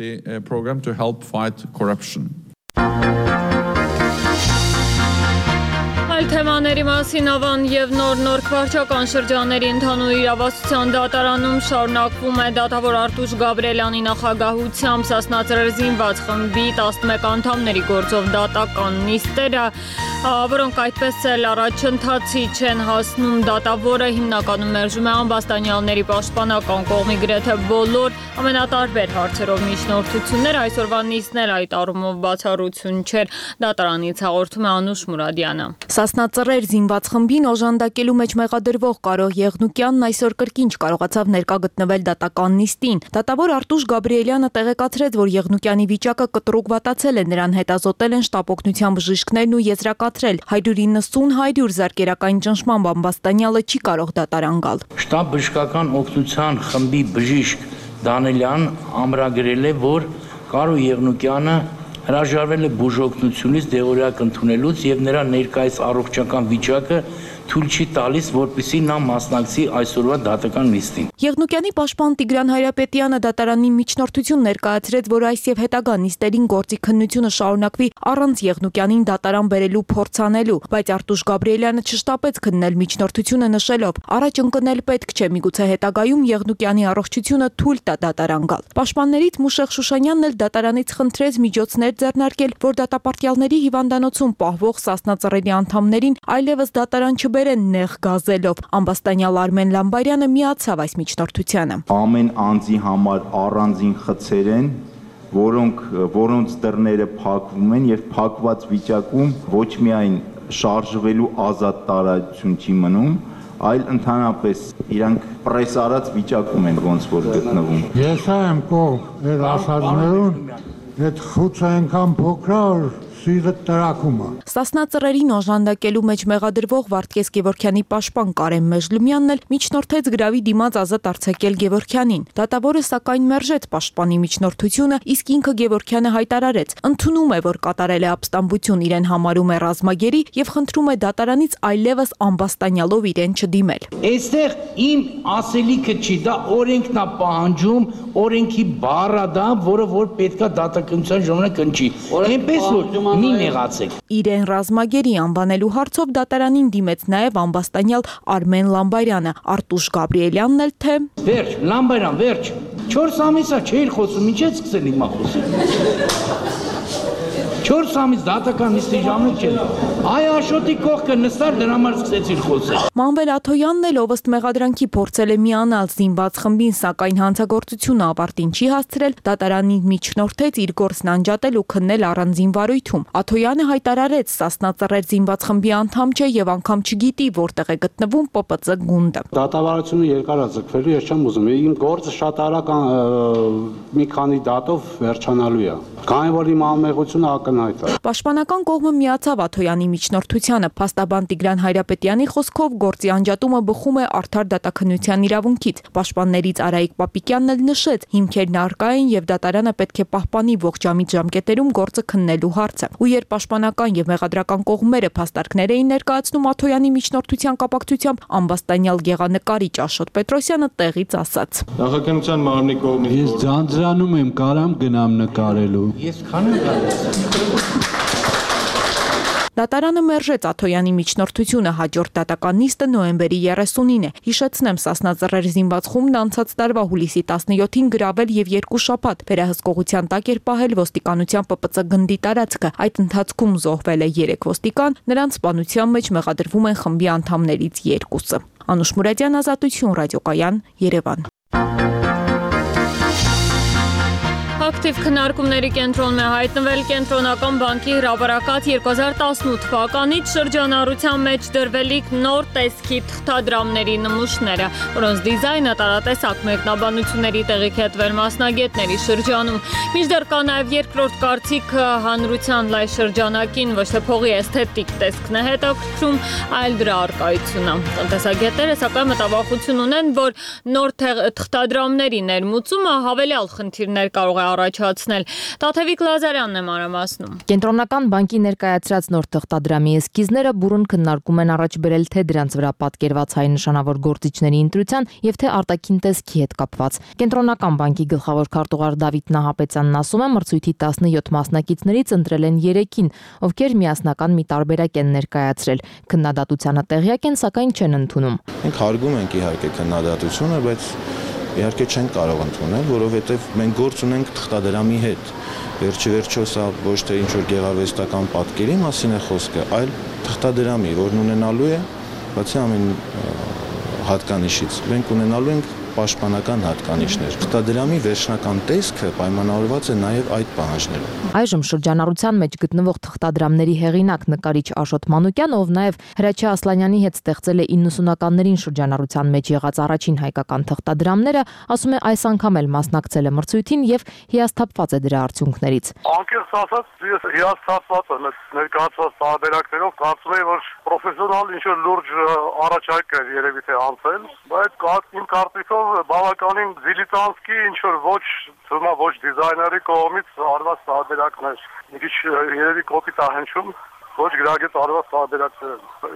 Այլ թեմաների մասին ավան եւ նոր քվարչական շրջանների ընդհանուր իրավասության դատարանում շարունակվում է դատավոր Արտուշ Գաբրիելյանի նախագահությամբ Սասնա Ծռեր զինված խմբի 11 անդամների գործով դատական նիստերը, որոնք այդպես էլ առաջընթացի չեն հասնում։ Դատավորը հիմնականում մերժում է ամբաստանյալների պաշտպանական կողմի գրեթե բոլոր ամենատարբեր հարցերով միջնորդություններ։ Այսօրվա նիստն էլ այդ առումով բացառություն չէր։ Դատարանից հաղորդում է Անուշ Մուրադյանը։ Սասնա Ծռեր զինված խմբին օժանդակելու մեջ մեղադրվող Կարո Եղնուկյանն այսօր կրկին չկարողացավ ներկա գտնվել դատական նիստին։ Դատավոր Արտուշ Գաբրիելյանը տեղեկացրեց, որ Եղնուկյանի վիճակը կտրուկ վատացել է, նրան հետազոտել են շտապօգնության բժիշկներն ու եզրակացրել 190-100 զարկերակային ճնշմամբ ամբաստանյալը չի կարող դատարան գալ։ Շտապ բժշկական օգնության խմբի բժիշկ Դանելյան ամրագրել է, որ Կարո Եղնուկյանը հրաժարվել է բուժօգնությունից դեղորայք ընդունելուց եւ նրա ներկայիս առողջական վիճակը թույլ չի տալիս, որպեսզի նա մասնակցի այսօրվա դատական նիստին։ Եղնուկյանի պաշտպան Տիգրան Հայրապետյանը դատարանի միջնորդություն ներկայացրեց, որ այս եւ հետագա նիստերին գործի քննությունը շարունակվի առանց Եղնուկյանին դատարան բերելու փորձ անելու, բայց Արտուշ Գաբրիելյանը չշտապեց քննել միջնորդությունը նշելով. առաջ ընկնել պետք չէ, միգուցե հետագայում Եղնուկյանի առողջությունը թույլ տա դատարան գալ։ Պաշտպաններից Մուշեղ Շուշանյանն էլ դատարանից խնդրեց միջոցներ ձեռնարկել, որ դատապարտյալների հիվանդանոցում պահվող Սասնա ծռերի անդամներին այլևս դատարան չբերեն նեղ գազելով։ Ամբաստանյալ Արմեն Լամբարյանը միացավ այս միջնորդությանը։ Ամեն անձի համար առանձին խցեր են, որոնց դռները փակվում են եւ փակված վիճակում ոչ միայն շարժվելու ազատ տարածություն չի մնում, այլ ընդհանրապես իրանք պրեսարած վիճակում են ոնց որ գտնվում։ Ես եմ կողմ այդ ասածներուն, այդ խուցը այնքան փոքր սիրտ տրակումը։ Սասնա ծռերին օժանդակելու մեջ մեղադրվող Վարդգես Գևորգյանի պաշտպան Կարեն Մեժլումյանն էլ միջնորդեց գրավի դիմաց ազատ արձակել Գևորգյանին։ Դատավորը սակայն մերժեց պաշտպանի միջնորդությունը, իսկ ինքը Գևորգյանը հայտարարեց, ընդունում է, որ կատարել է ապստամբություն, իրեն համարում է ռազմագերի եւ խնդրում է դատարանից այլևս ամբաստանյալով իրեն չդիմել։ Այստեղ իմ ասելիքը չի, դա օրենքն է պահանջում, օրենքի բառը դա, որը որ պետքա դատականության ժամանակ ընչի։ Այնպես որ մի նեղացեք։ Իրեն ռազմագերի անվանելու հարցով դատարանին դիմեց նաև ամբաստանյալ Արմեն Լամբարյանը, Արտուշ Գաբրիելյանն էլ թե Վերջ, Լամբարյան, վերջ։ 4 ամիսա չէր խոսում, ինչ է սկսել հիմա խոսել։ 4 ամիս դատական նիստի ժամանակ չէր։ Այ Աշոտի կողքը նստար դրա համար սկսեցին խոսել։ Մանվել Աթոյանն էլ ով ըստ մեղադրանքի փորձել է միանալ զինված խմբին, սակայն հանցագործությունը ավարտին չի հասցրել, դատարանի միջնորդեց իր գործն անջատել ու քննել առանձին վարույթում։ Աթոյանը հայտարարեց, Սասնա ծռեր զինված խմբի անդամ չէ եւ անգամ չգիտի որտեղ է գտնվում ՊՊՑ գունդը։ Դատավարությունը երկար է ձգվելու, ես չեմ ուզում։ Իմ գործը շատ արագ մի քանի դատով վերջանալու է։ Քանի որ իմ անմեղությունը ակնհայտ է։ Պաշտպանական կողմը միացավ Աթոյանի միջնորդությանը։ Փաստաբան Տիգրան Հայրապետյանի խոսքով գործի անջատումը բխում է արդար դատաքննության իրավունքից։ Պաշտպաններից Արայիկ Պապիկյանն էլ նշեց, հիմքերն առկա են եւ դատարանը պետք է պահպանի ողջամիտ ժամկետերում գործը քննելու հարցը։ Ու երբ պաշտպանական եւ մեղադրական կողմերը փաստարկներ էին ներկայացնում Աթոյանի միջնորդության կապակցությամբ, ամբաստանյալ գեղանկարիչ Աշոտ Պետրոսյանը տեղից ասաց. Նախաքննության մարմնի կողմից ես ձանձրանում եմ, կարամ գնամ նկարելու։ Ես քանի գալիս։ Դատարանը մերժեց Աթոյանի միջնորդությունը, հաջորդ դատական նիստը նոյեմբերի 30-ին է։ Հիշեցնեմ, Սասնա ծռեր զինված խումբն անցած տարվա հուլիսի 17-ին գրավել եւ 2 շաբաթ վերահսկողության տակ էր պահել ոստիկանության ՊՊՑ գնդի տարածքը։ Այդ ընթացքում զոհվել է 3 ոստիկան, նրանց սպանության մեջ մեղադրվում են խմբի անդամներից 2-ը։ Անուշ Մուրադյան, Ազատություն, ռադիոկայան, Երևան։ Ակտիվ քննարկումների կենտրոնում է հայտնվել Կենտրոնական բանկի հրապարակած 2018 թվականից շրջանառության մեջ դրվելիք նոր տեսքի թղթադրամների նմուշները, որոնց դիզայնը տարատեսակ մեկնաբանությունների տեղիք է տվել մասնագետների շրջանում։ Մինչդեռ կա նաև երկրորդ կարծիքը հանրության լայն շրջանակին ոչ թե փողի էսթետիկ տեսքն է հետաքրքրում, այլ դրա առկայությունը։ Տնտեսագետները սակայն մտավախություն ունեն, որ նոր թղթադրամների ներմուծումը հավելյալ խնդիրներ կարող է առաջացնել։ Տաթևիկ Լազարյանն է մանրամասնում։ Կենտրոնական բանկի ներկայացրած նոր թղթադրամի էսքիզները բուրըն քննարկում են առաջ բերել թե դրանց վրա պատկերված հայ նշանավոր գործիչների ընտրության եւ թե արտաքին տեսքի հետ կապված։ Կենտրոնական բանկի գլխավոր քարտուղար Դավիթ Նահապետյանն ասում է, մրցույթի 17 մասնակիցներից ընտրել են 3-ին, ովքեր միասնական մի տարբերակ են ներկայացրել։ Քննադատությանը տեղյակ են, սակայն չեն ընդունում։ Մենք հարգում ենք իհարկե քննադատությունը, բայց իհարկե չենք կարող ընդունել, որովհետև մենք գործ ունենք թղթադրամի հետ։ Վերջիվերջո սա ոչ թե ինչ-որ գեղարվեստական պատկերի մասին է խոսքը, այլ թղթադրամի, որն ունենալու է, բացի ամեն հատկանիշից, մենք ունենալու ենք պաշտպանական հատկանիշներ։ Թղթադրամի վերջնական տեսքը պայմանավորված է նաև այդ պահանջներով։ Այժմ շրջանառության մեջ գտնվող թղթադրամների հեղինակ նկարիչ Աշոտ Մանուկյան, ով նաև Հրաչյա Ասլանյանի հետ ստեղծել է 90-ականներին շրջանառության մեջ եղած առաջին հայկական թղթադրամները, ասում է այս անգամ էլ մասնակցել է մրցույթին եւ հիասթափված է դրա արդյունքներից։ Անկեղծ ասած, ես հիասթափված եմ ներկայացված տարբերակներով, կարծում եմ, որ պրոֆեսիոնալ ինչ-որ լուրջ առաջարկ է երևի թե անցել, բայց իմ կարծիքով բավականին դիլետանտսկի ինչ-որ ոչ դիզայների կողմից արված տարբերակներ, մի քիչ երևի կոպիտ է հնչում, ոչ գրագետ արված տարբերակներ։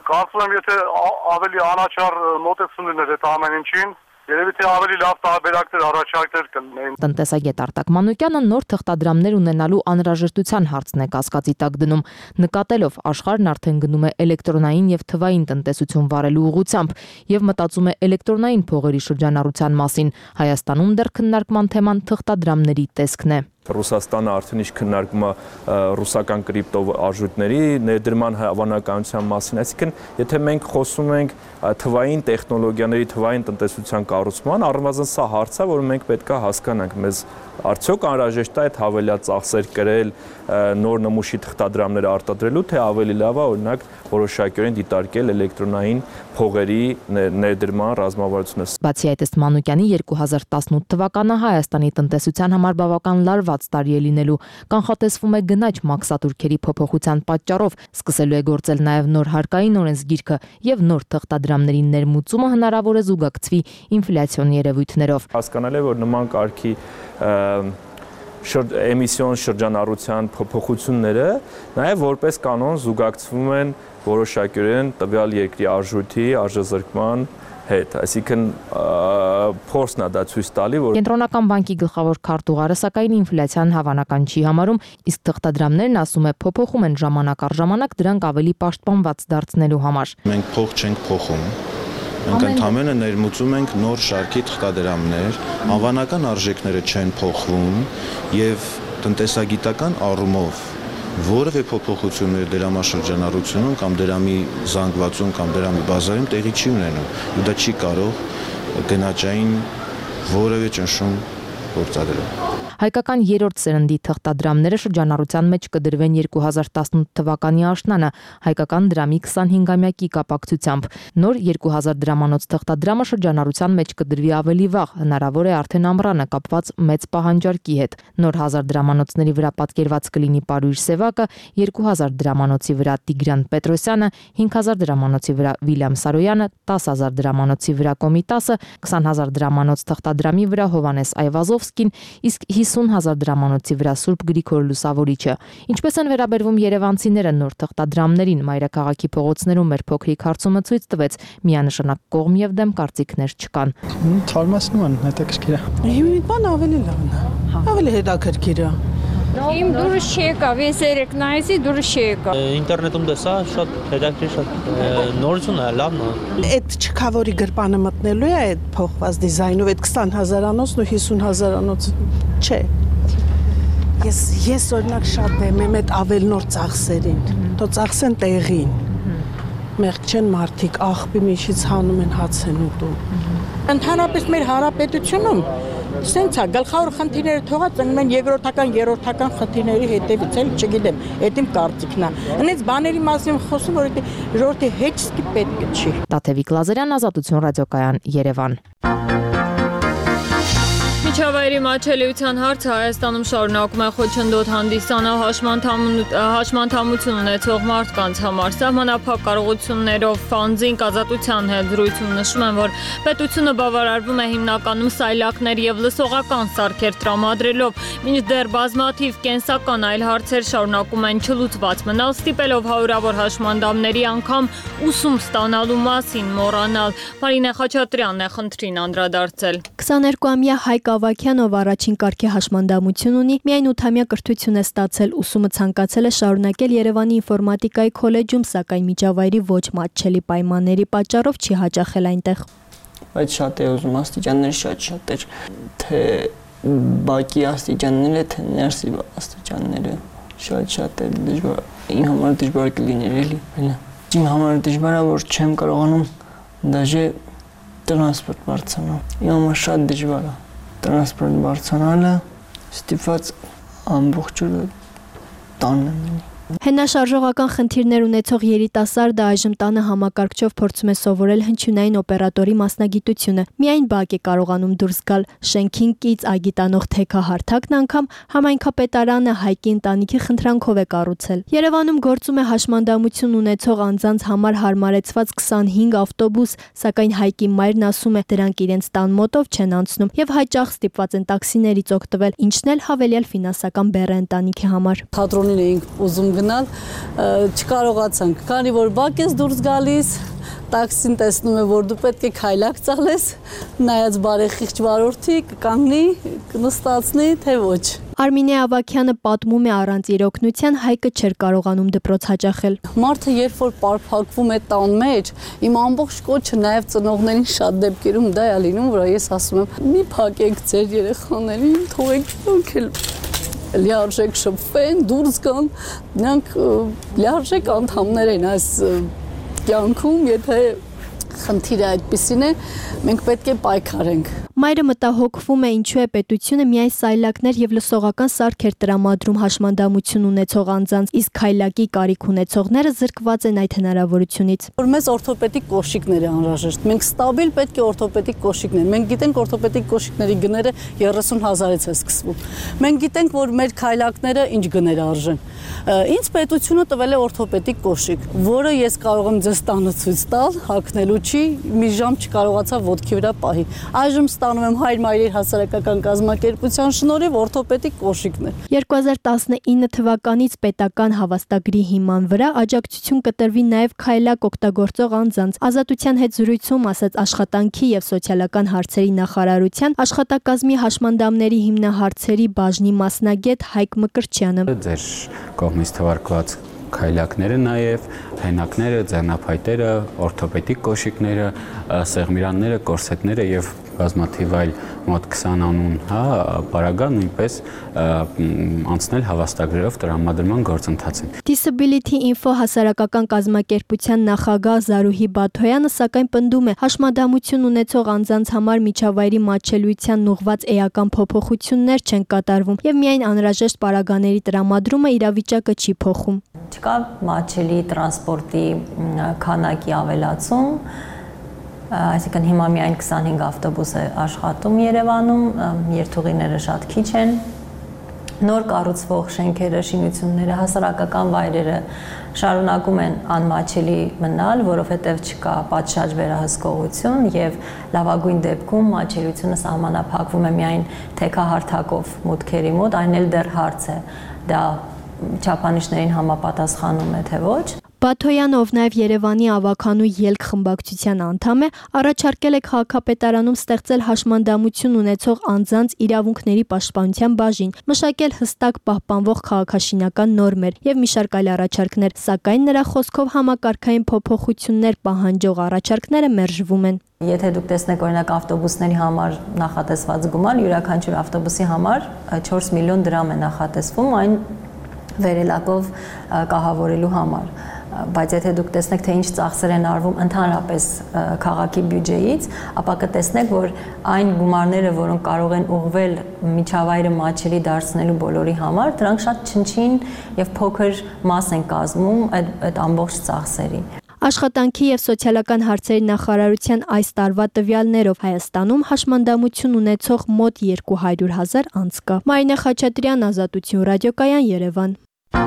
Կարծում եմ, եթե ավելի անաչառ մոտեցում լիներ այդ ամեն ինչին, երևի թե ավելի լավ տարբերակներ առաջարկներ կլինեին։ Տնտեսագետ Արտակ Մանուկյանը նոր թղթադրամներ ունենալու անհրաժեշտության հարցն է կասկածի տակ դնում, նկատելով աշխարհն արդեն գնում է էլեկտրոնային եւ թվային տնտեսություն վարելու ուղղությամբ եւ մտածում է էլեկտրոնային փողերի շրջանառության մասին։ Հայաստանում դեռ քննարկման թեման թղթադրամների տեսքն է։ Ռուսաստանը արդեն իսկ քննարկում է ռուսական կրիպտո արժույթների ներդրման հավանականության մասին, այսինքն եթե մենք խոսում ենք թվային տեխնոլոգիաների, թվային տնտեսության կառուցման, առնվազն սա հարց է, որ մենք պետք է հասկանանք, մեզ արդյոք անհրաժեշտ է այդ հավելյալ ծախսեր կրել նոր նմուշի թղթադրամներ արտադրելու, թե ավելի լավ է օրինակ որոշակիորեն դիտարկել էլեկտրոնային փողերի ներդրման ռազմավարությունը։ Բացի այդ, ըստ Մանուկյանի 2018 թվականը Հայաստանի տնտեսության համար բավական լարված տարի է լինելու, կանխատեսվում է գնաճ մաքսատուրքերի փոփոխության պատճառով, սկսելու է գործել նաև նոր հարկային օրենսգիրքը եւ նոր թղթադրամների ներմուծումը հնարավոր է զուգակցվի ինֆլյացիոն երևույթներով։ Հասկանալի է, որ նման կարգի էմիսիոն շրջանառության փոփոխությունները նաև որպես կանոն զուգակցվում են որոշակիորեն տվյալ երկրի արժույթի արժեզրկման հետ, այսինքն փորձն է դա ցույց տալի, որ Կենտրոնական բանկի գլխավոր քարտուղարը սակայն ինֆլյացիան հավանական չի համարում, իսկ թղթադրամներն ասում է փոփոխում են ժամանակ առ ժամանակ դրանք ավելի պաշտպանված դարձնելու համար։ Մենք փող չենք փոխում։ Մենք ընդհանրապես ներմուծում ենք նոր շարքի թղթադրամներ, անվանական արժեքները չեն փոխվում եւ տնտեսագիտական առումով որևէ փոփոխություններ դրամաշրջանառությունում կամ դրամի զանգվածում կամ դրամի բազարում տեղի չի ունենում։ Ու դա չի կարող գնաճային որևէ ճնշում գործադրել։ Հայկական երրորդ սերնդի թղթադրամները շրջանառության մեջ կդրվեն 2018 թվականի աշնանը հայկական դրամի 25-ամյակի կապակցությամբ։ Նոր 2000 դրամանոց թղթադրամը շրջանառության մեջ կդրվի ավելի վաղ, հնարավոր է արդեն ամռանը կապված մեծ պահանջարկի հետ։ Նոր 1000 դրամանոցների վրա պատկերված կլինի Պարույր Սևակը, 2000 դրամանոցի վրա Տիգրան Պետրոսյանը, 5000 դրամանոցի վրա Վիլյամ Սարոյանը, 10000 դրամանոցի վրա Կոմիտասը, 20000 դրամանոց թղթադրամի վրա Հովանես Այվազովսկին, իսկ 50,000 դրամանոցի վրա Սուրբ Գրիգոր Լուսավորիչը։ Ինչպես են վերաբերվում երևանցիները նոր թղթադրամներին, մայրաքաղաքի փողոցներում մեր փոքրիկ հարցումը ցույց տվեց, միանշանակ կողմ եւ դեմ կարծիքներ չկան։ Թարմացնում են, հետաքրքիր է։ Մի բան ավելի լավն է։ Ավելի հետաքրքիր է։ Իմ դուրս չի եկավ, ես երեք նայեցի, դուրս չի եկավ։ Ինտերնետում տեսա, շատ հետաքրքիր, շատ նորություն է, լավն է։ Այդ չքավորի գրպանը մտնելու է այդ փոխված դիզայնով, այդ 20,000-անոցն ու 50,000-անոց չէ։ Ես օրինակ շատ եմ այդ ավելնոր ծախսերին, թո ծախսեն տեղին։ Մեղք չեն մարդիկ, աղբի միջից հանում են հաց են ուտում։ Ընդհանրապես մեր հանրապետությունում սենց է, գլխավոր խնդիրները թողած ընկնում են երկրորդական, երրորդական խնդիրների հետևից, էլ չգիտեմ, այդ իմ կարծիքն է։ Այնպես բաների մասին խոսում, որ ժողովրդի հետ սկի պետք չի։ Տաթևիկ Լազարյան, Ազատություն ռադիոկայան, Երևան։ Միջավայրի մատչելիության հարցը Հայաստանում շարունակում է խոչընդոտ հանդիսանալ հաշմանդամություն ունեցող մարդկանց համար։ Սահմանափակ կարողություններով ֆանձինք Ազատության հետ զրույցում նշում են, որ պետությունը բավարարվում է հիմնականում սայլակներ եւ լսողական սարքեր տրամադրելով, մինչդեռ բազմաթիվ կենսական այլ հարցեր շարունակում են չլուծված մնալ, ստիպելով հարյուրավոր հաշմանդամների անգամ ուսում ստանալու մասին մոռանալ։ Մարինե Խաչատրյանն է խնդրին անդրադարձել։ 22-ամյա Հայկ Ավագյանով առաջին կարգի հաշմանդամություն ունի, միայն 8-ամյա կրթություն է ստացել, ուսումը ցանկացել է շարունակել Երևանի ինֆորմատիկայի քոլեջում, սակայն միջավայրի ոչ մատչելի պայմանների պատճառով չի հաճախել այնտեղ։ Բայց շատ է ուզում, աստիճանները շատ էր, թե բակի աստիճանները, թե ներսի աստիճանները, շատ է դժվար։ Իմ համար դժվար կլիներ էլի։ Իմ համար դժվար է, որ չեմ կարողանում դաժե տրանսպորտ բարձրանալ։ Իմ համար շատ դժվար է տրանսպորտ բարձրանալը, ստիպված ամբողջ օրը տանն եմ։ Հենաշարժողական խնդիրներ ունեցող երիտասարդը այժմ տանը համակարգչով փորձում է սովորել հնչյունային օպերատորի մասնագիտությունը։ Միայն բակ է կարողանում դուրս գալ շենքին կից ագիտանող թեքահարթակն անգամ համայնքապետարանը Հայկի ընտանիքի խնդրանքով է կառուցել։ Երևանում գործում է հաշմանդամություն ունեցող անձանց համար հարմարեցված 25 ավտոբուս, սակայն Հայկի մայրն ասում է, դրանք իրենց տան մոտով չեն անցնում եւ հաճախ ստիպված են տաքսիներից օգտվել, ինչն էլ հավելյալ ֆինանսական բեռ է ընտանիքի համար։ Թատրոնին էինք ուզում գնալ, չկարողացանք, քանի որ բակ ես դուրս գալիս, տաքսին տեսնում է, որ դու պետք է քայլակ ծաղլես, նայած բարեխիղճ վարորդի կկանգնի, կնստացնի, թե ոչ։ Արմինե Ավագյանը պատմում է առանց իր օգնության Հայկը չէր կարողանում դպրոց հաճախել։ Մարդը երբ որ պարփակվում է տան մեջ, իմ ամբողջ կոչը նաև ծնողներին շատ դեպքերում դա է լինում, որ ես ասում եմ՝ մի փակեք ձեր երեխաներին, թողեք նրանք էլ լիարժեք շփվեն, դուրս գան, նրանք լիարժեք անդամներ են այս կյանքում, եթե խնդիրը այդպիսին է, մենք պետք է պայքարենք։ Մայրը մտահոգվում է, ինչու է պետությունը միայն սայլակներ եւ լսողական սարքեր տրամադրում հաշմանդամություն ունեցող անձանց, իսկ քայլակի կարիք ունեցողները զրկված են այդ հնարավորությունից։ Որ մեզ օրթոպեդիկ կոշիկներ է անհրաժեշտ։ Մենք ստաբիլ պետք է օրթոպեդիկ կոշիկներ։ Մենք գիտենք օրթոպեդիկ կոշիկների գները 30,000-ից է սկսվում։ Մենք գիտենք, որ մեր քայլակները ինչ գներ արժեն։ Ինձ պետությունը տվել է օրթոպեդիկ կոշիկ, որը ես կարող եմ ձեզ տանը ցույց տալ, հագնելու չի, մի ժամ չկարողացա ոտքի վրա պահի։ Այժմ ստանում եմ Հայր Մայրեր հասարակական կազմակերպության շնորհիվ օրթոպեդիկ կոշիկներ։ 2019 թվականից պետական հավաստագրի հիման վրա աջակցություն կտրվի նաև քայլակ օգտագործող անձանց։ Ազատության հետ զրույցում ասաց Աշխատանքի եւ սոցիալական հարցերի նախարարության աշխատակազմի հաշմանդամների հիմնահարցերի բաժնի մասնագետ Հայկ Մկրտչյանը։ Ձեր կողմից թվարկված քայլակները նաև, հենակները, ձեռնափայտերը, օրթոպեդիկ կոշիկները, սեղմիրանները, կորսետները եւ բազմաթիվ այլ մոտ 20 անուն, պարագա նույնպես անցնել հավաստագրերով տրամադրման գործընթացին։ Disability Info հասարակական կազմակերպության նախագահ Զարուհի Բաթոյանը սակայն պնդում է, հաշմանդամություն ունեցող անձանց համար միջավայրի մատչելիությանն ուղղված էական փոփոխություններ չեն կատարվում եւ միայն անհրաժեշտ պարագաների տրամադրումը իրավիճակը չի փոխում։ Չկա մատչելի տրանսպորտի քանակի ավելացում, այսինքն հիմա միայն 25 ավտոբուս է աշխատում Երևանում, երթուղիները շատ քիչ են, նոր կառուցվող շենքերը, շինությունները, հասարակական վայրերը շարունակում են անմատչելի մնալ, որովհետև չկա պատշաճ վերահսկողություն եւ լավագույն դեպքում մատչելիությունը սահմանափակվում է միայն թեքահարթակով մուտքերի մոտ, այն էլ դեռ հարց է, դա չափանիշներին համապատասխանում է թե ոչ։ Բաթոյանը, ով նաև Երևանի ավականու ելք խմբակցության անդամ է, առաջարկել է քաղաքապետարանում ստեղծել հաշմանդամություն ունեցող անձանց իրավունքների պաշտպանության բաժին, մշակել հստակ պահպանվող քաղաքաշինական նորմեր եւ մի շարք այլ առաջարկներ, սակայն նրա խոսքով համակարգային փոփոխություններ պահանջող առաջարկները մերժվում են։ Եթե դուք տեսնեք օրինակ ավտոբուսների համար նախատեսված գումար, յուրաքանչյուր ավտոբուսի համար 4 միլիոն դրամ է նախատեսվում այն վերելակով կահավորելու համար, բայց եթե դուք տեսնեք, թե ինչ ծախսեր են արվում ընդհանրապես քաղաքի բյուջեից, ապա կտեսնեք, որ այն գումարները, որոնք կարող են ուղղվել միջավայրը մատչելի դարձնելու բոլորի համար, դրանք շատ չնչին եւ փոքր մաս են կազմում այդ ամբողջ ծախսերի։ Աշխատանքի եւ սոցիալական հարցերի նախարարության այս տարվա տվյալներով Հայաստանում հաշմանդամություն ունեցող մոտ 200,000 անձ կա։ Մարինե Խաչատրյան, Ազատություն ռադիոկայան, Երևան։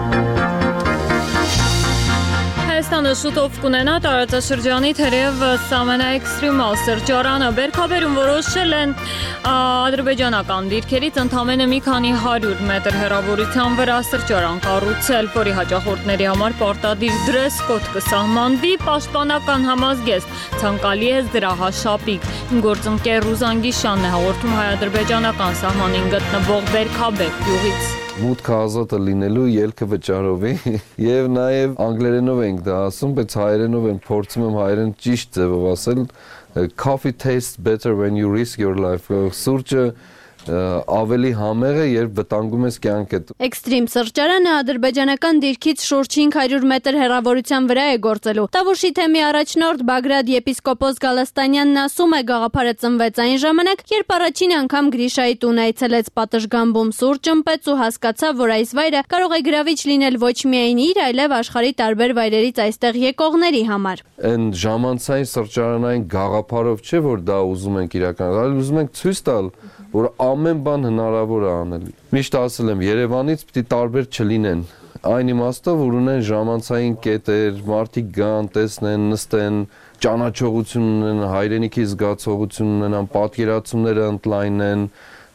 Հայաստանը շուտով կունենա տարածաշրջանի թերևս ամենաէքստրեմալ սրճարանը։ Բերքաբերում որոշել են ադրբեջանական դիրքերից ընդամենը մի քանի 100 մետր հեռավորության վրա սրճարան կառուցել, որի հաճախորդների համար պարտադիր դրես կոդ կսահմանվի, պաշտպանական համազգեստ ցանկալի է զրահաշապիկ։ Գործընկեր Ռուզան Գիշյանն է հաղորդում հայ-ադրբեջանական սահմանին գտնվող Բերքաբեր գյուղից։ Մուտքը ազատ է լինելու ելքը վճարովի եւ նաեւ անգլերենով ենք դա ասում, բայց հայերենով են փորձում եմ հայերեն ճիշտ ձևով ասել coffee tastes better when you risk your life սուրճը ավելի համեղ է, երբ վտանգում ես կյանքդ։ Էքստրիմ սրճարանը ադրբեջանական դիրքից շուրջ 500 մետր հեռավորության վրա է գործելու։ Տավուշի թեմի առաջնորդ Բագրադ եպիսկոպոս Գալստանյանն ասում է, գաղափարը ծնվեց այն ժամանակ, երբ առաջին անգամ Գրիշայի տուն այցելեց Պատշգամբում սուրճ ըմպեց ու հասկացավ, որ այս վայրը կարող է գրավիչ լինել ոչ միայն իր, այլև աշխարհի տարբեր վայրերից այստեղ եկողների համար։ Այն ժամանցային սրճարանային գաղափարով չէ, որ դա ուզում ենք իրականացնել, այլ ուզում ենք ցույց տալ, որ ամեն բան հնարավոր է անել։ Միշտ ասել եմ, Երևանից պիտի տարբեր չլինեն։ Այն իմաստով, որ ունեն ժամանցային կետեր, մարդիկ գան, տեսնեն, նստեն, ճանաչողություն ունեն, հայրենիքի զգացողություն ունենան, պատկերացումները ընդլայնեն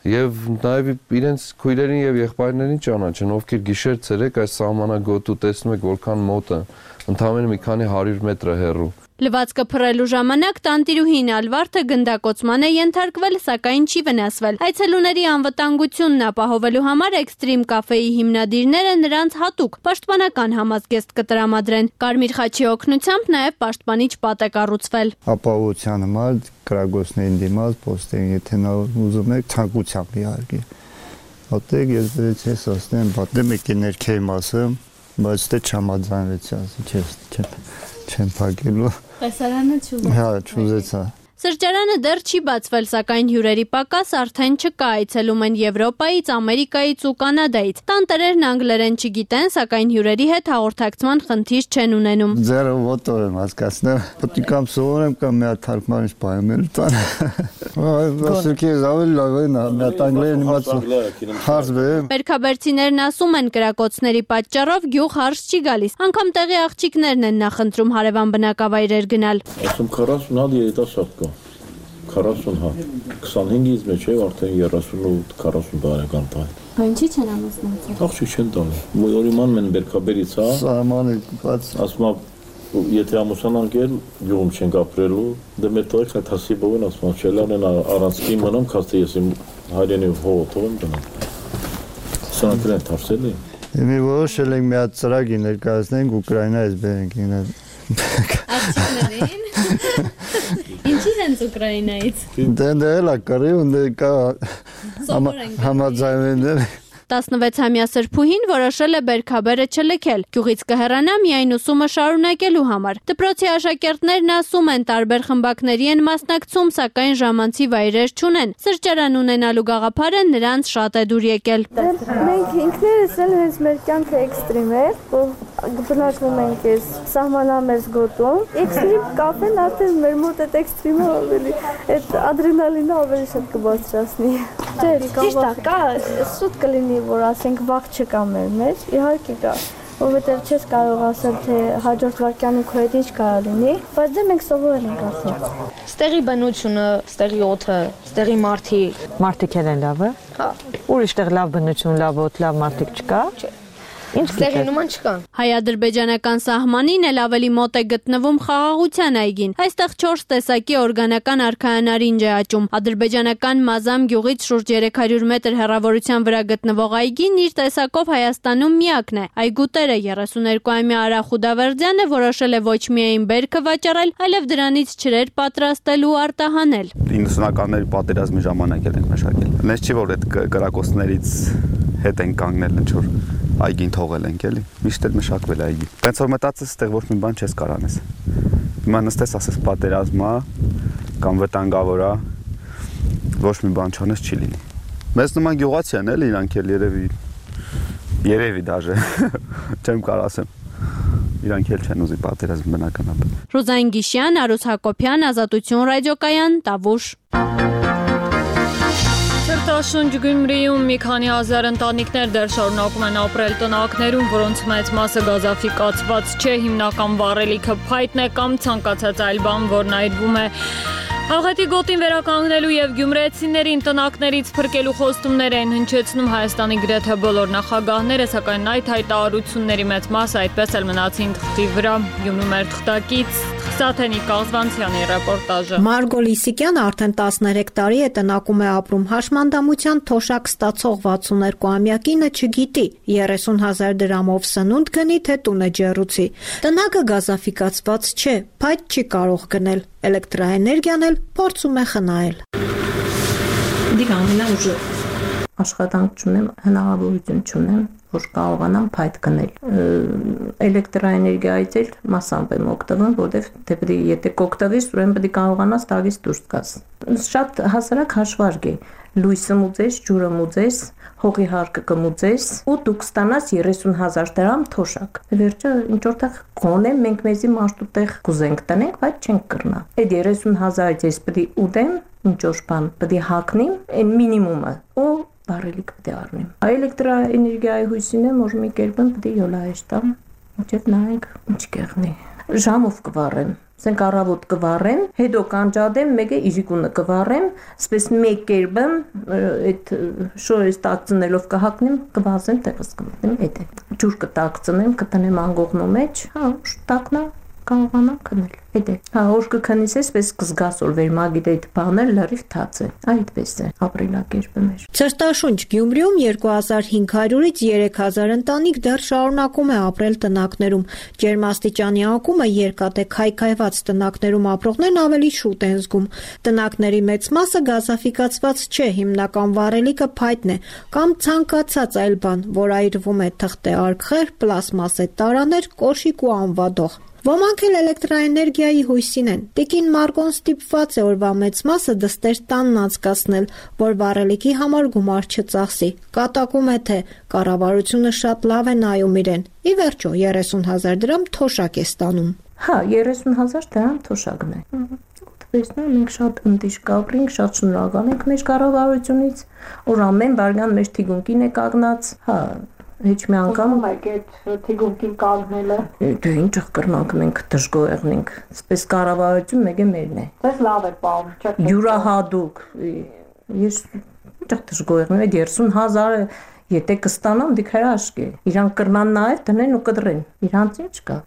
Եվ նաև իրենց քույրերին եւ եղբայրներին ճանաչեն, ովքեր գիշեր ցերեկ այս սահմանագոտու տեսնում եք որքան մոտ է, ընդամենը մի քանի 100 մետր հեռու։ Լվացքը փռելու ժամանակ տանտիրուհին Ալվարդը գնդակոծման է ենթարկվել, սակայն չի վնասվել։ Այցելուների անվտանգությունն ապահովելու համար Էքստրիմ կաֆեի հիմնադիրները նրանց հատուկ պաշտպանական համազգեստ կտրամադրեն։ Կարմիր խաչի օգնությամբ նաև պաշտպանիչ պատ է կառուցվել։ Ապահովության համար կրագոսներին դիմաց պոստերին, եթե նա ուզում եք ցանկությամբ իհարկե։ Հատեք ես դրեց ես ասեմ, պատմեմ եք ներքեի մասը, բայց դե չհամաձայնվեցի, ասի չեմ փակելու։ Տեսարանը չուզեցա։ Հա, չուզեցա։ Սրճարանը դեռ չի բացվել, սակայն հյուրերի պակաս արդեն չկա, այցելում են Եվրոպայից, Ամերիկայից ու Կանադայից։ Տանտերերն անգլերեն չգիտեն, սակայն հյուրերի հետ հաղորդակցման խնդիր չեն ունենում։ Ձերը ոտով եմ հասկացնել, պետք է կամ սովորեմ կամ մի հատ թարգմանիչ պահեմ էլ տան։ Ասելքի ավելի լավ է, մի հատ անգլերեն իմացող հարց բերեմ։ Բերքաբերցիներն ասում են կրակոցների պատճառով գյուղ հարց չի գալիս, անգամ տեղի աղջիկներն են նախընտրում հարևան բնակավայրեր գնալ։ Ասում 40 հատ երիտասարդ կա։ 40 հատ 25-ից մեջ է արդեն 38-40 տարեկան տղա։ Ինչի չեն ամուսնացել։ Աղջիկ չեն տալի։ Մոյորիման մեն բերքաբերից հա։ Սահմանը բաց։ Ասում եթե ամուսնանանք էլ գյուղում չենք ապրելու, դե մեր տղեկ այդ հասիբովն ասում չելան առանցքի մնամ, քաստի ես իմ հայրենի հողով եմ դնում։ Սրանքն են թարսել է։ Մի որոշել ենք մի հատ ծրագիր ներկայացնենք Ուկրաինայից բերենք ինը։ Աղջիկներին։ Ինչի հենց Ուկրաինայից։ Դե էլ կռի ու դե կա համաձայնվել։ 16-ամյա սրբուհին որոշել է բերքաբերը չլքել։ Գյուղից կհեռանա միայն ուսումը շարունակելու համար։ Դպրոցի աշակերտներն ասում են տարբեր խմբակների են մասնակցում, սակայն ժամանցի վայրեր չունեն։ Սրճարան ունենալու գաղափարը նրանց շատ է դուր եկել։ Մենք ինքներս էլ հենց մեր կյանքը էքստրիմ է, որ բնակվում ենք այս սահմանամերձ գոտում։ Էքստրիմ կաֆեն արդեն մեր մոտ այդ էքստրիմը ավելի այդ ադրենալինը ավելի շատ կբարձրացնի։ Ճիշտ է, կա սուտ կլինի, որ ասենք վախ չկա մեր մեջ, իհարկե կա, որովհետև չես կարող ասել, թե հաջորդ վայրկյանում քո հետ ինչ կարա լինի, բայց դե մենք սովորել ենք ասել։ Ստեղի բնությունը, ստեղի օդը, ստեղի մարդիկ են լավը։ Հա։ Ուրիշ տեղ լավ բնություն, լավ օդ, լավ մարդիկ չկա։ Ինչ ստեղի նման չկան։ Հայ-ադրբեջանական սահմանին էլ ավելի մոտ է գտնվում խաղաղության այգին։ Այստեղ 4 տեսակի օրգանական արքայանարինջ է աճում։ Ադրբեջանական Մազամ գյուղից շուրջ 300 մետր հեռավորության վրա գտնվող այգին իր տեսակով Հայաստանում միակն է։ Այգու տերը 32-ամյա Արա Խուդավերդյանը որոշել է ոչ միայն բերքը վաճառել, այլև դրանից ջրեր պատրաստել ու արտահանել։ 90-ականների պատերազմի ժամանակ էլ ենք մշակել։ Նես չի որ այդ կրակոցներից հետ են կանգնել ինչ որ այգին թողել ենք էլի, միշտ էլ մշակվել է այգի։ Բայց որ մտածես այդտեղ ոչ մի բան չես կարանես։ Հիմա նստես ասես պատերազմ է կամ վտանգավոր է, ոչ մի բան չանես չի լինի։ Մեզ նման գյուղացի են էլի իրանք էլ երևի դաժե, չեմ կարող ասեմ։ Իրանք էլ չեն ուզի պատերազմ բնականաբար։ Ռուզան Գիշյան, Արուս Հակոբյան, Ազատություն ռադիոկայան, Տավուշ։ Սրտաշունչ Գյումրիում մի քանի հազար ընտանիքներ դեռ շարունակում են ապրել տնակներում, որոնց մեծ մասը գազաֆիկացված չէ, հիմնական վառելիքը փայտն է կամ ցանկացած այլ բան, որն այրվում է։ Աղետի գոտին վերականգնելու եւ գյումրեցիներին տնակներից փրկելու խոստումներ են հնչեցնում Հայաստանի գրեթե բոլոր նախագահները, սակայն այդ հայտարարությունների մեծ մասը այդպես էլ մնացին թղթի վրա։ Գյումրու մեր թղթակից Սաթենիկ Կազվանցյանի ռեպորտաժը։ Մարգո Լիսիկյանը արդեն 13 տարի է տնակում է ապրում։ Հաշմանդամության թոշակ ստացող 62-ամյա կինը չգիտի 30,000 դրամով սնունդ գնի, թե տուն է ջեռուցի։ Տնակը գազաֆիկացված չէ, փայտ չի կարող գնել, էլեկտրաէներգիան էլ փորձում է խնայել։ Դիգ ամենա ուժը աշխատանք չունեմ, հնարավորություն չունեմ, որ կարողանամ փայտ գնել։ Էլեկտրաէներգիայից էլ մասամբ եմ օգտվում, որովհետև դե պետք է եթե կօգտվես, ուրեմն պետք է կարողանաս տարից դուրս գաս։ Շատ հասարակ հաշվարկ է։ Լույսը մուծես, ջուրը մուծես, հողի հարկը կմուծես ու դու կստանաս 30,000 դրամ թոշակ։ Վերջը ինչ որտեղ գոնե մենք մեզի մարդու տեղ կուզենք տնենք, բայց չենք կրնա։ Այդ 30,000-ից ես պետք է ուտեմ, ինչ որ բան պետք է հագնեմ, այն մինիմումը ու բարելիք պետք է առնեմ։ Էլեկտրաէներգիայի հույսին եմ, որ մի կերպ պետք է յոլա էստամ, մոչետ նայենք ինչ կեղնի։ Ժամով կվառեմ։ Սենք առավոտ կվառեմ, հետո կանջադեմ, մեկը իժիկունը կվառեմ, սպես մեկ կերբեմ, այդ շորից տակցնելով կհակնեմ, կվազեմ, տեղս կմտնեմ, հետ է։ Ջուր կտակցնեմ, կտնեմ անգողնու մեջ, տակնա, կարողանա քնել։ Հետ է։ Որ կքնիս էսպես կզգաս որ վերմագիտ այդ բանը լրիվ թաց է։ Այդպես է ապրիլակերպը մեր։ Ցրտաշունչ Գյումրիում 2500-ից 3000 ընտանիք դեռ շարունակում է ապրել տնակներում։ Ջերմաստիճանի անկումը երկաթե քայքայված տնակներում ապրողներն ավելի շուտ են զգում։ Տնակների մեծ մասը գազաֆիկացված չէ, հիմնական վառելիքը փայտն է կամ ցանկացած այլ բան, որ այրվում է թղթե արկղեր, պլաստմասե տարաներ, կոշիկ ու անվադող։ Ոմանք էլ էլեկտրաէներգիայի հույսին են։ Տիկին Մարգոն ստիպված է օրվա մեծ մասը դստեր տանն անցկացնել, որ վառելիքի համար գումար չծախսի։ Կատակում է թե կառավարությունը շատ լավ է նայում իրեն։ Ի վերջո 30,000 դրամ թոշակ է ստանում։ 30,000 դրամ թոշակն է։ Տեսնում մենք շատ ընտիշ կապրինք, շատ շնորհակալ ենք մեր կառավարությունից, որ ամեն բարգան մեր թիգունքին է կանգնած։ Heç մի անգամ այդ թիգունքին կանգնելը։ Դե ինչ կրնանք մենք դժգոհեղնենք։ Սպես կառավարություն մեկը մերն է։ Դες լավ է պահում, չեք։ Յուրահատուկ։ Ես ինչ դժգոհեղն եմ 30,000-ը եթե կստանամ դիք հրաշք է։ Իրանք կրնան նայել դնեն ու կդրեն։ Իրանց ինչ կա։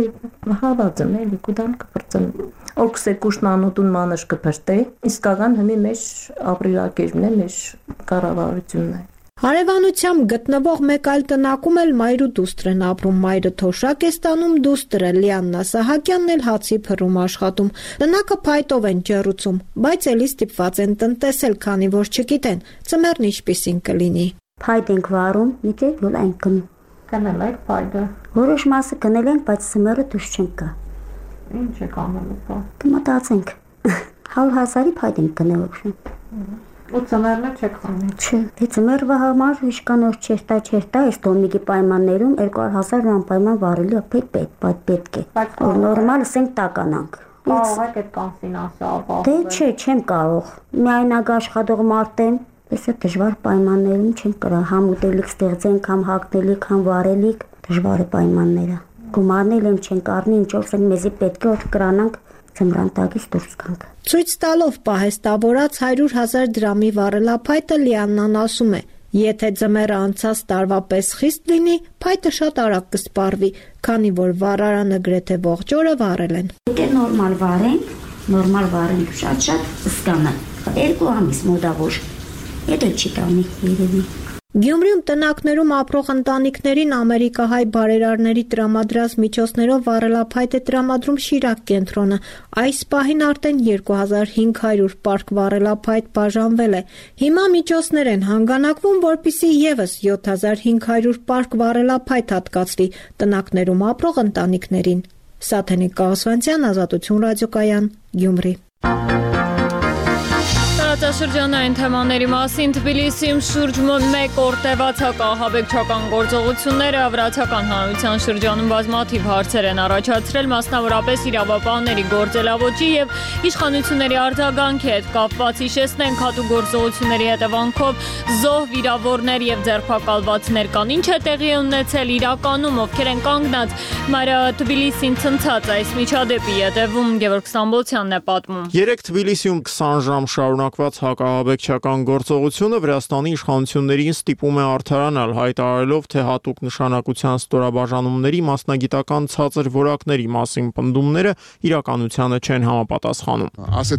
Հավաձը մելի կուդան կփրծեն։ Օքսե կուշնանուտուն մանış կփրտե։ Իսկական հիմի մեր ապրիլակերպն է, մեր կառավարությունն է։ Հարևանությամբ գտնվող մեկ այլ տնակում էլ մայր ու դուստր են ապրում։ Մայրը թոշակ է ստանում, դուստրը Լիաննա Սահակյանն էլ հացի փռում աշխատում։ Տնակը փայտով են ջեռուցում, բայց էլի ստիպված են տնտեսել, քանի որ չգիտեն ծմերն ինչպիսին կլինի։ Փայտ ենք վառում, միտե յոլ այն կնել եք փայտը։ Որոշ մասը կնել ենք, բայց ծմերը դուրս չենք գա։ Ինչ եք անելու դա։ Կմտածենք։ 100,000-ի փայտ ենք գնել ոբշե։ Ու ծմերն չեք խմի։ Չէ, դե ծմերվա համար հիշկանոր չերտա, այս տոմիկի պայմաններում 200,000 անպայման վառելի պետք է։ Որ նորմալ ասենք տականանք։ Կարող եք այդ կան ֆինանսը ապահովել։ Դե չէ, չեմ կարող։ Միայնակ աշխատող մարդ եմ, եսը դժվար պայմաններում չեմ կարող համ ուտելիք ստեղծենք, համ հագնելիք, համ վառելիք, դժվար է պայմանները։ Գումարնել եմ չենք առնի, ինչ որ մեզի պետք է որ կրանանք ծմրանտակից դուրս գանք։ Ցույց տալով պահեստավորած 100,000 դրամի վառելափայտը Լիաննան ասում է. Եթե ձմեռը անցած տարվա պես խիստ լինի, փայտը շատ արագ կսպառվի, քանի որ վառարանը գրեթե ողջ օրը վառել են։ Եթե նորմալ վառենք շատ սկանը 2 ամիս մոտավոր։ Եթե չի տանի երևի։ Գյումրիում տնակներում ապրող ընտանիքներին ամերիկահայ բարերարների տրամադրած միջոցներով վառելափայտ է տրամադրում Շիրակ կենտրոնը։ Այս պահին արդեն 2500 պարկ վառելափայտ բաժանվել է։ Հիմա միջոցներ են հանգանակվում, որպիսի եւս 7500 պարկ վառելափայտ հատկացվի տնակներում ապրող ընտանիքներին։ Սաթենիկ Կաղասվանցյան, Ազատություն ռադիոկայան, Գյումրի։ Տարածաշրջանային թեմաների մասին Թբիլիսիում շուրջ 1 օր տևած հակահաբեկչական գործողությունները վրացական հանրության շրջանում բազմաթիվ հարցեր են առաջացրել, մասնավորապես իրավապահների գործելավոճի եւ իշխանությունների արձագանքի հետ կապված։ Հիշեցնենք, հատուկ գործողությունների հետևանքով զոհ, վիրավորներ եւ ձերբակալվածներ կան։ Ինչ է տեղի ունեցել իրականում, ովքեր են կանգնած մայրը Թբիլիսին ցնցած այս միջադեպի հետևում, Գևորգ Ստամբոլցյանն է պատմում։ 3 Թբիլիսիում 20 ժամ շարունակված հակահաբեկչական գործողությունը Վրաստանի իշխանություններին ստիպում է արդարանալ, հայտարարելով, թե հատուկ նշանակության ստորաբաժանումների մասնագիտական ցածր որակների մասին պնդումները իրականությանը չեն համապատասխանում։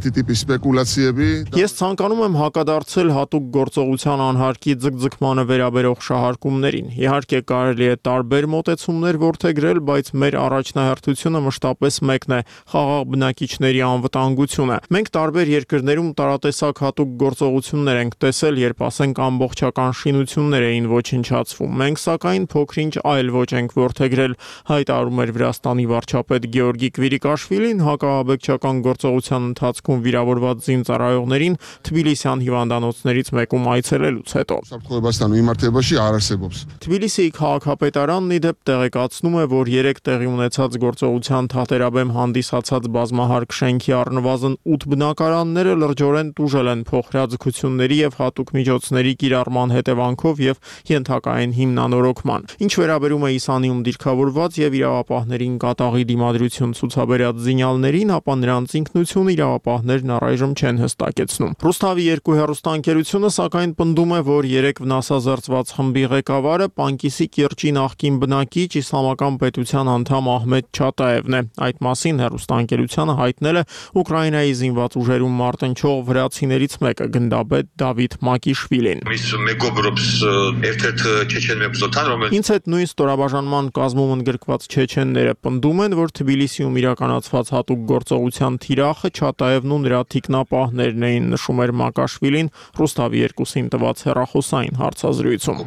Ես ցանկանում եմ հակադարձել հատուկ գործողության անհարկի ձգձգմանը վերաբերող շահարկումներին։ Իհարկե կարելի է տարբեր մոտեցումներ որդեգրել, բայց մեր առաջնահերթությունը մշտապես մեկն է՝ խաղաղ բնակիչների անվտանգությունը։ Մենք տարբեր երկրներում տարատեսակ հատուկ գործողություններ ենք տեսել, երբ ասենք ամբողջական շինություններ էին ոչնչացվում։ Մենք սակայն փոքրինչ այլ ոճ ենք որդեգրել, հայտարարում էր Վրաստանի վարչապետ Գեորգի Կվիրիկաշվիլին հակահաբեկչական գործողության ընթացքում վիրավորված զինծառայողներին Թբիլիսյան հիվանդանոցներից մեկում այցելելուց հետո։ Թբիլիսիի քաղաքապետարանն ի դեպ տեղեկացնում է, որ 3 տեղի ունեցած գործողության թատերաբեմ հանդիսացած բազմահարկ շենքի առնվազն 8 բնակարանները լրջորեն տուժել ստացել են փոխհրաձգությունների եւ հատուկ միջոցների կիրառման հետևանքով եւ ենթակային հիմնանորոգման։ Ինչ վերաբերում է Իսանիում դիրքավորված եւ իրավապահներին կատաղի դիմադրություն ցուցաբերած զինյալներին, ապա նրանց ինքնությունը իրավապահներն առայժմ չեն հստակեցնում։ Ռուսթավի 2 հեռուստաընկերությունը սակայն պնդում է, որ 3 վնասազերծված խմբի ղեկավարը Պանկիսի կիրճի նախկին բնակիչ իսլամական պետության անդամ Ահմեդ Չատաևն է։ Այդ մասին հեռուստաընկերությանը հայտնել է Ուկրաինայի զինված ուժերում մարտնչող վրացիներից մեկը, գնդապետ Դավիթ Մակիշվիլին։ Ինձ հետ նույն ստորաբաժանման կազմում ընդգրկված չեչենները պնդում են, որ Թբիլիսիում իրականացված հատուկ գործողության թիրախը Չատաևն ու նրա թիկնապահներն էին, նշում էր Մակաշվիլին Ռուսթավի 2-ին տված հեռախոսային հարցազրույցում։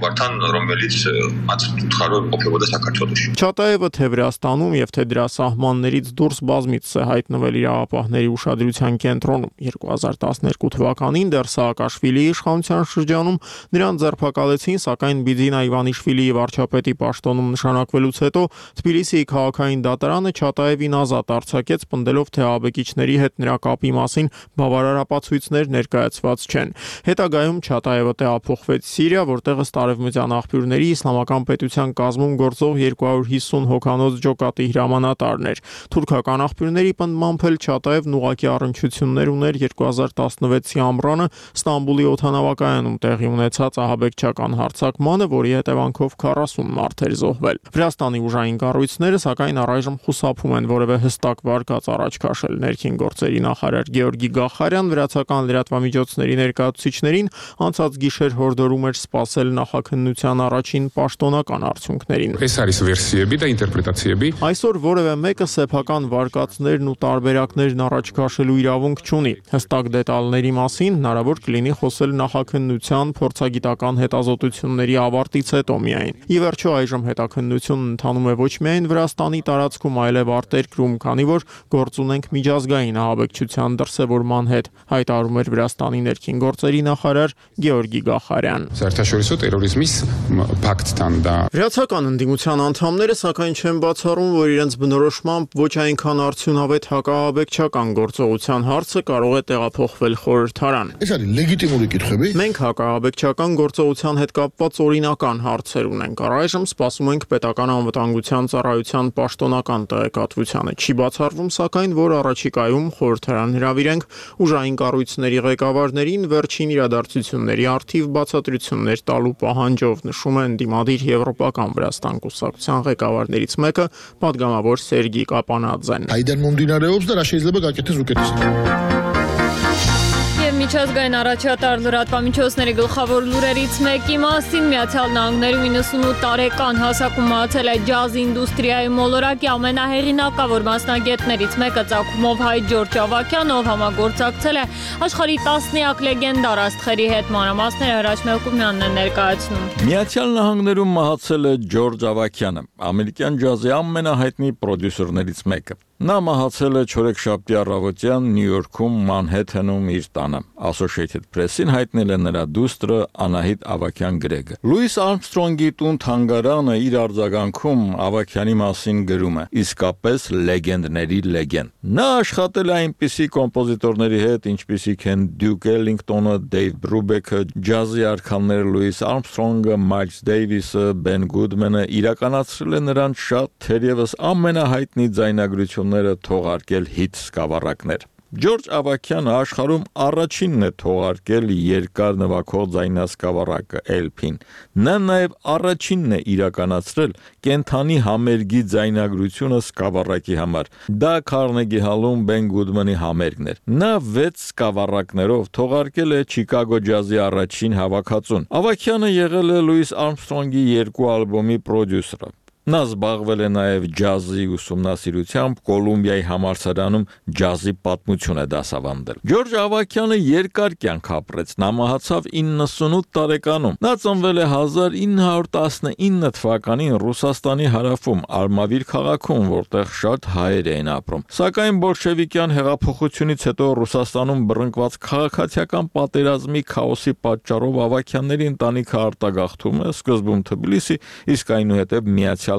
Չատաևը թե Վրաստանում եւ թե դրա սահմաններից դուրս բազմիցս է հայտնվել իրավապահների ուշադրության կենտրոնում։ 2012 թվականին դեռ Սաակաշվիլիի իշխանության շրջանում նրան ձերբակալեցին, սակայն Բիձինա Իվանիշվիլիի վարչապետի պաշտոնում նշանակվելուց հետո Թբիլիսիի քաղաքային դատարանը Չատաևին ազատ արձակեց, պնդելով, թե աբեկիչների հետ նրա կապի մասին բավարար ապացույցներ ներկայացված չեն։ Հետագայում Չատաևը տեղափոխվեց Սիրիա, որտեղ ըստ արևմտյան աղբյուրների իսլամական պետության կազմում գործող 250 հոգանոց ջոկատի հրամանատարն էր։ Թուրքական աղբյուրների պնդմամբ էլ Չատաևն ուղղակի առնչություններ ուներ 2016-ի ամռանը Ստամբուլի օդանավակայանում տեղի ունեցած ահաբեկչական հարձակմանը, որի հետևանքով 40 մարդ էր զոհվել։ Վրաստանի ուժային կառույցները սակայն առայժմ խուսափում են որևէ հստակ վարկած առաջ քաշել։ Ներքին գործերի նախարար Գեորգի Գախարյան վրացական լրատվամիջոցների ներկայացուցիչներին անցած գիշեր հորդորում էր սպասել նախաքննության առաջին պաշտոնական արդյունքներին։ Այսօր որևէ մեկը սեփական վարկածներն ու տարբերակներն առաջ քաշելու իրավունք չունի։ Հստակ դետալների մասին հնարավոր կլինի խոսել նախաքննության փորձագիտական հետազոտությունների ավարտից հետո միայն։ Ի վերջո այժմ հետաքննությունն ընթանում է ոչ միայն Վրաստանի տարածքում, այլև արտերկրում, քանի որ գործ ունենք միջազգային ահաբեկչության դրսևորման հետ, հայտարարում էր Վրաստանի ներքին գործերի նախարար Գեորգի Գախարյան։ Վրացական ընդդիմության անդամները սակայն չեն բացառում, որ իրենց բնորոշմամբ ոչ այնքան արդյունավետ հակահաբեկչական գործողության հարցը կարող է տեղափոխվել խորհրդարան։ Մենք հակահաբեկչական գործողության հետ կապված օրինական հարցեր ունենք։ Առայժմ սպասում ենք պետական անվտանգության ծառայության պաշտոնական տեղեկատվությանը։ Չի բացառվում սակայն, որ առաջիկայում խորհրդարան հրավիրենք ուժային կառույցների ղեկավարներին վերջին իրադարձությունների առթիվ բացատրություններ տալու պահանջով, նշում է ընդդիմադիր Եվրոպական Վրաստան կուսակցության ղեկավարներից մեկը, պատգամավոր Սերգի Կապանաձեն։ Միջազգային առաջատար լրատվամիջոցների գլխավոր լուրերից մեկի մասին Միացյալ Նահանգներում 98 տարեկան հասակում մահացել է ջազ ինդուստրիայի մոլորակի ամենահեղինակավոր մասնագետներից մեկը ծագումով հայ Ջորջ Ավագյան, ով համագործակցել է աշխարհի տասնյակ լեգենդար աստղերի հետ։ Մանրամասները Հրաչ Մելքումյանն է ներկայացնում։ Միացյալ Նահանգներում մահացել է Ջորջ Ավագյանը, ամերիկյան ջազի ամենահայտնի պրոդյուսերներից մեկը։ Նա մահացել է չորեքշաբթի առավոտյան Նյու Յորքում Մանհեթենում իր տանը։ Associated Press-ին հայտնել է նրա դուստրը Անահիտ Ավագյան Գրեգը։ Լուիս Արմսթրոնգի տուն թանգարանը իր արձագանքում Ավագյանի մասին գրում է. իսկապես լեգենդների լեգենդ։ Նա աշխատել է այնպիսի կոմպոզիտորների հետ, ինչպիսիք են Դյուկ Էլինգտոնը, Դեյվ Բրուբեքը, ջազի արքաները Լուիս Արմսթրոնգը, Մայլս Դեյվիսը, Բեն Գուդմանը, իրականացրել է նրանց շատ թերևս ամենահայտնի ձայնագրությունները թողարկել հիթ սկավառակներ։ Ջորջ Ավագյանը աշխարհում առաջինն է թողարկել երկար նվագող ձայնասկավառակը LP-ն։ Նա նաև առաջինն է իրականացրել կենթանի համերգի ձայնագրությունը սկավառակի համար։ Դա Քարնեգի հալում Բեն Գուդմանի համերգն էր։ Նա 6 սկավառակներով թողարկել է Չիկագո ջազի առաջին հավաքածուն։ Ավագյանը եղել է Լուիս Արմսթրոնգի 2 ալբոմի պրոդյուսերը։ Նա զբաղվել է նաև ջազի ուսումնասիրությամբ, Կոլումբիայի համալսարանում ջազի պատմություն է դասավանդել։ Ջորջ Ավագյանը երկար կյանք ապրեց, նա մահացավ 98 տարեկանում։ Նա ծնվել է 1919 թվականին Ռուսաստանի հարավում, Արմավիր քաղաքում, որտեղ շատ հայեր էին ապրում։ Սակայն բոլշևիկյան հեղափոխությունից հետո Ռուսաստանում բռնկված քաղաքացիական պատերազմի քաոսի պատճառով Ավագյանների ընտանիքը արտագաղթում է, սկզբում Թբիլիսի, իսկ այնուհետև Միացյալ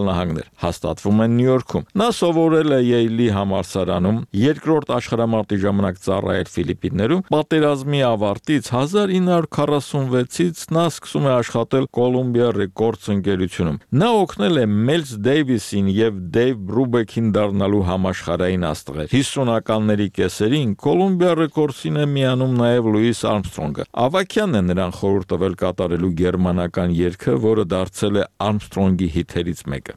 Միացյալ Նահանգներ, հաստատվում են Նյու Յորքում։ Նա սովորել է Յեյլի համալսարանում, երկրորդ աշխարհամարտի ժամանակ ծառայել Ֆիլիպիններում, պատերազմի ավարտից 1946-ից նա սկսում է աշխատել Columbia Records ընկերությունում։ Նա օգնել է Miles Davis-ին եւ Dave Brubeck-ին դառնալու համաշխարհային աստղեր։ 50-ականների կեսերին Columbia Records-ին է միանում նաեւ Louis Armstrong-ը։ Ավակյանն է նրան խորհուրդ տվել կատարելու գերմանական երգը, որը դարձել է Armstrong-ի հիթերից մեկը։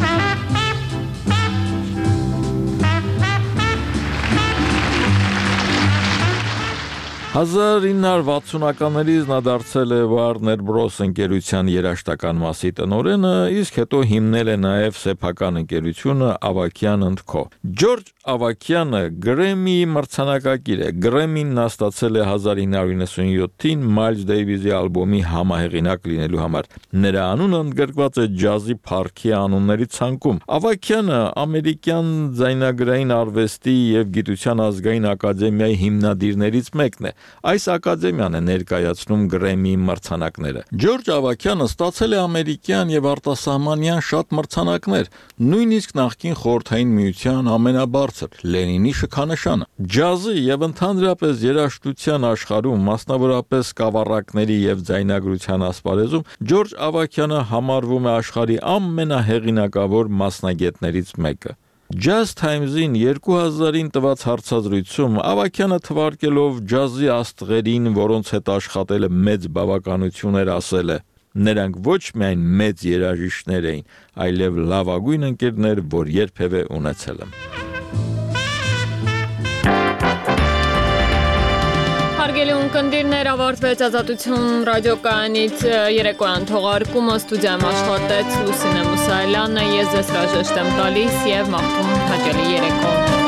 1960-ականներից նա դարձել է Warner Bros. Ընկերության երաժշտական մասի տնօրենը, իսկ հետո հիմնել է նաև սեփական ընկերությունը Ավակյան & Co. Ջորջ Ավակյանը Grammy մրցանակակիր է։ Grammy-ն նա ստացել է 1997-ին Miles Davis-ի ալբոմի համահեղինակ լինելու համար։ Նրա անունը ընդգրկված է ջազի փառքի անունների ցանկում։ Ավակյանը ամերիկյան ձայնագրային արվեստի եւ գիտության ազգային ակադեմիայի հիմնադիրներից մեկն է։ Այս ակադեմիան է ներկայացնում Grammy մրցանակները։ Ջորջ Ավակյանը ստացել է ամերիկյան եւ արտասահմանյան շատ մրցանակներ, նույնիսկ նախկին խորհրդային միության ամենաբարձր Լենինի շքանշանը։ Ջազի եւ ընդհանրապես երաժշտության աշխարհում, մասնավորապես սկավառակների եւ ձայնագրության ասպարեզում, Ջորջ Ավակյանը համարվում է աշխարհի ամենահեղինակավոր մասնագետներից մեկը։ Jazz Times-ին 2000-ին տված հարցազրույցում Ավակյանը թվարկելով ջազի աստղերին, որոնց հետ աշխատել է մեծ բավականություն էր, ասել է. նրանք ոչ միայն մեծ երաժիշտներ էին, այլև լավագույն ընկերներ, որ երբևէ ունեցել եմ։ Հարգելի ունկնդիրներ, ավարտվեց Ազատություն ռադիոկայանից երեկոյան թողարկումը, ստուդիայում աշխատեց Լուսինե Մուսայելյանը, ես ձեզ հրաժեշտ եմ տալիս եւ մաղթում հաճելի երեկո։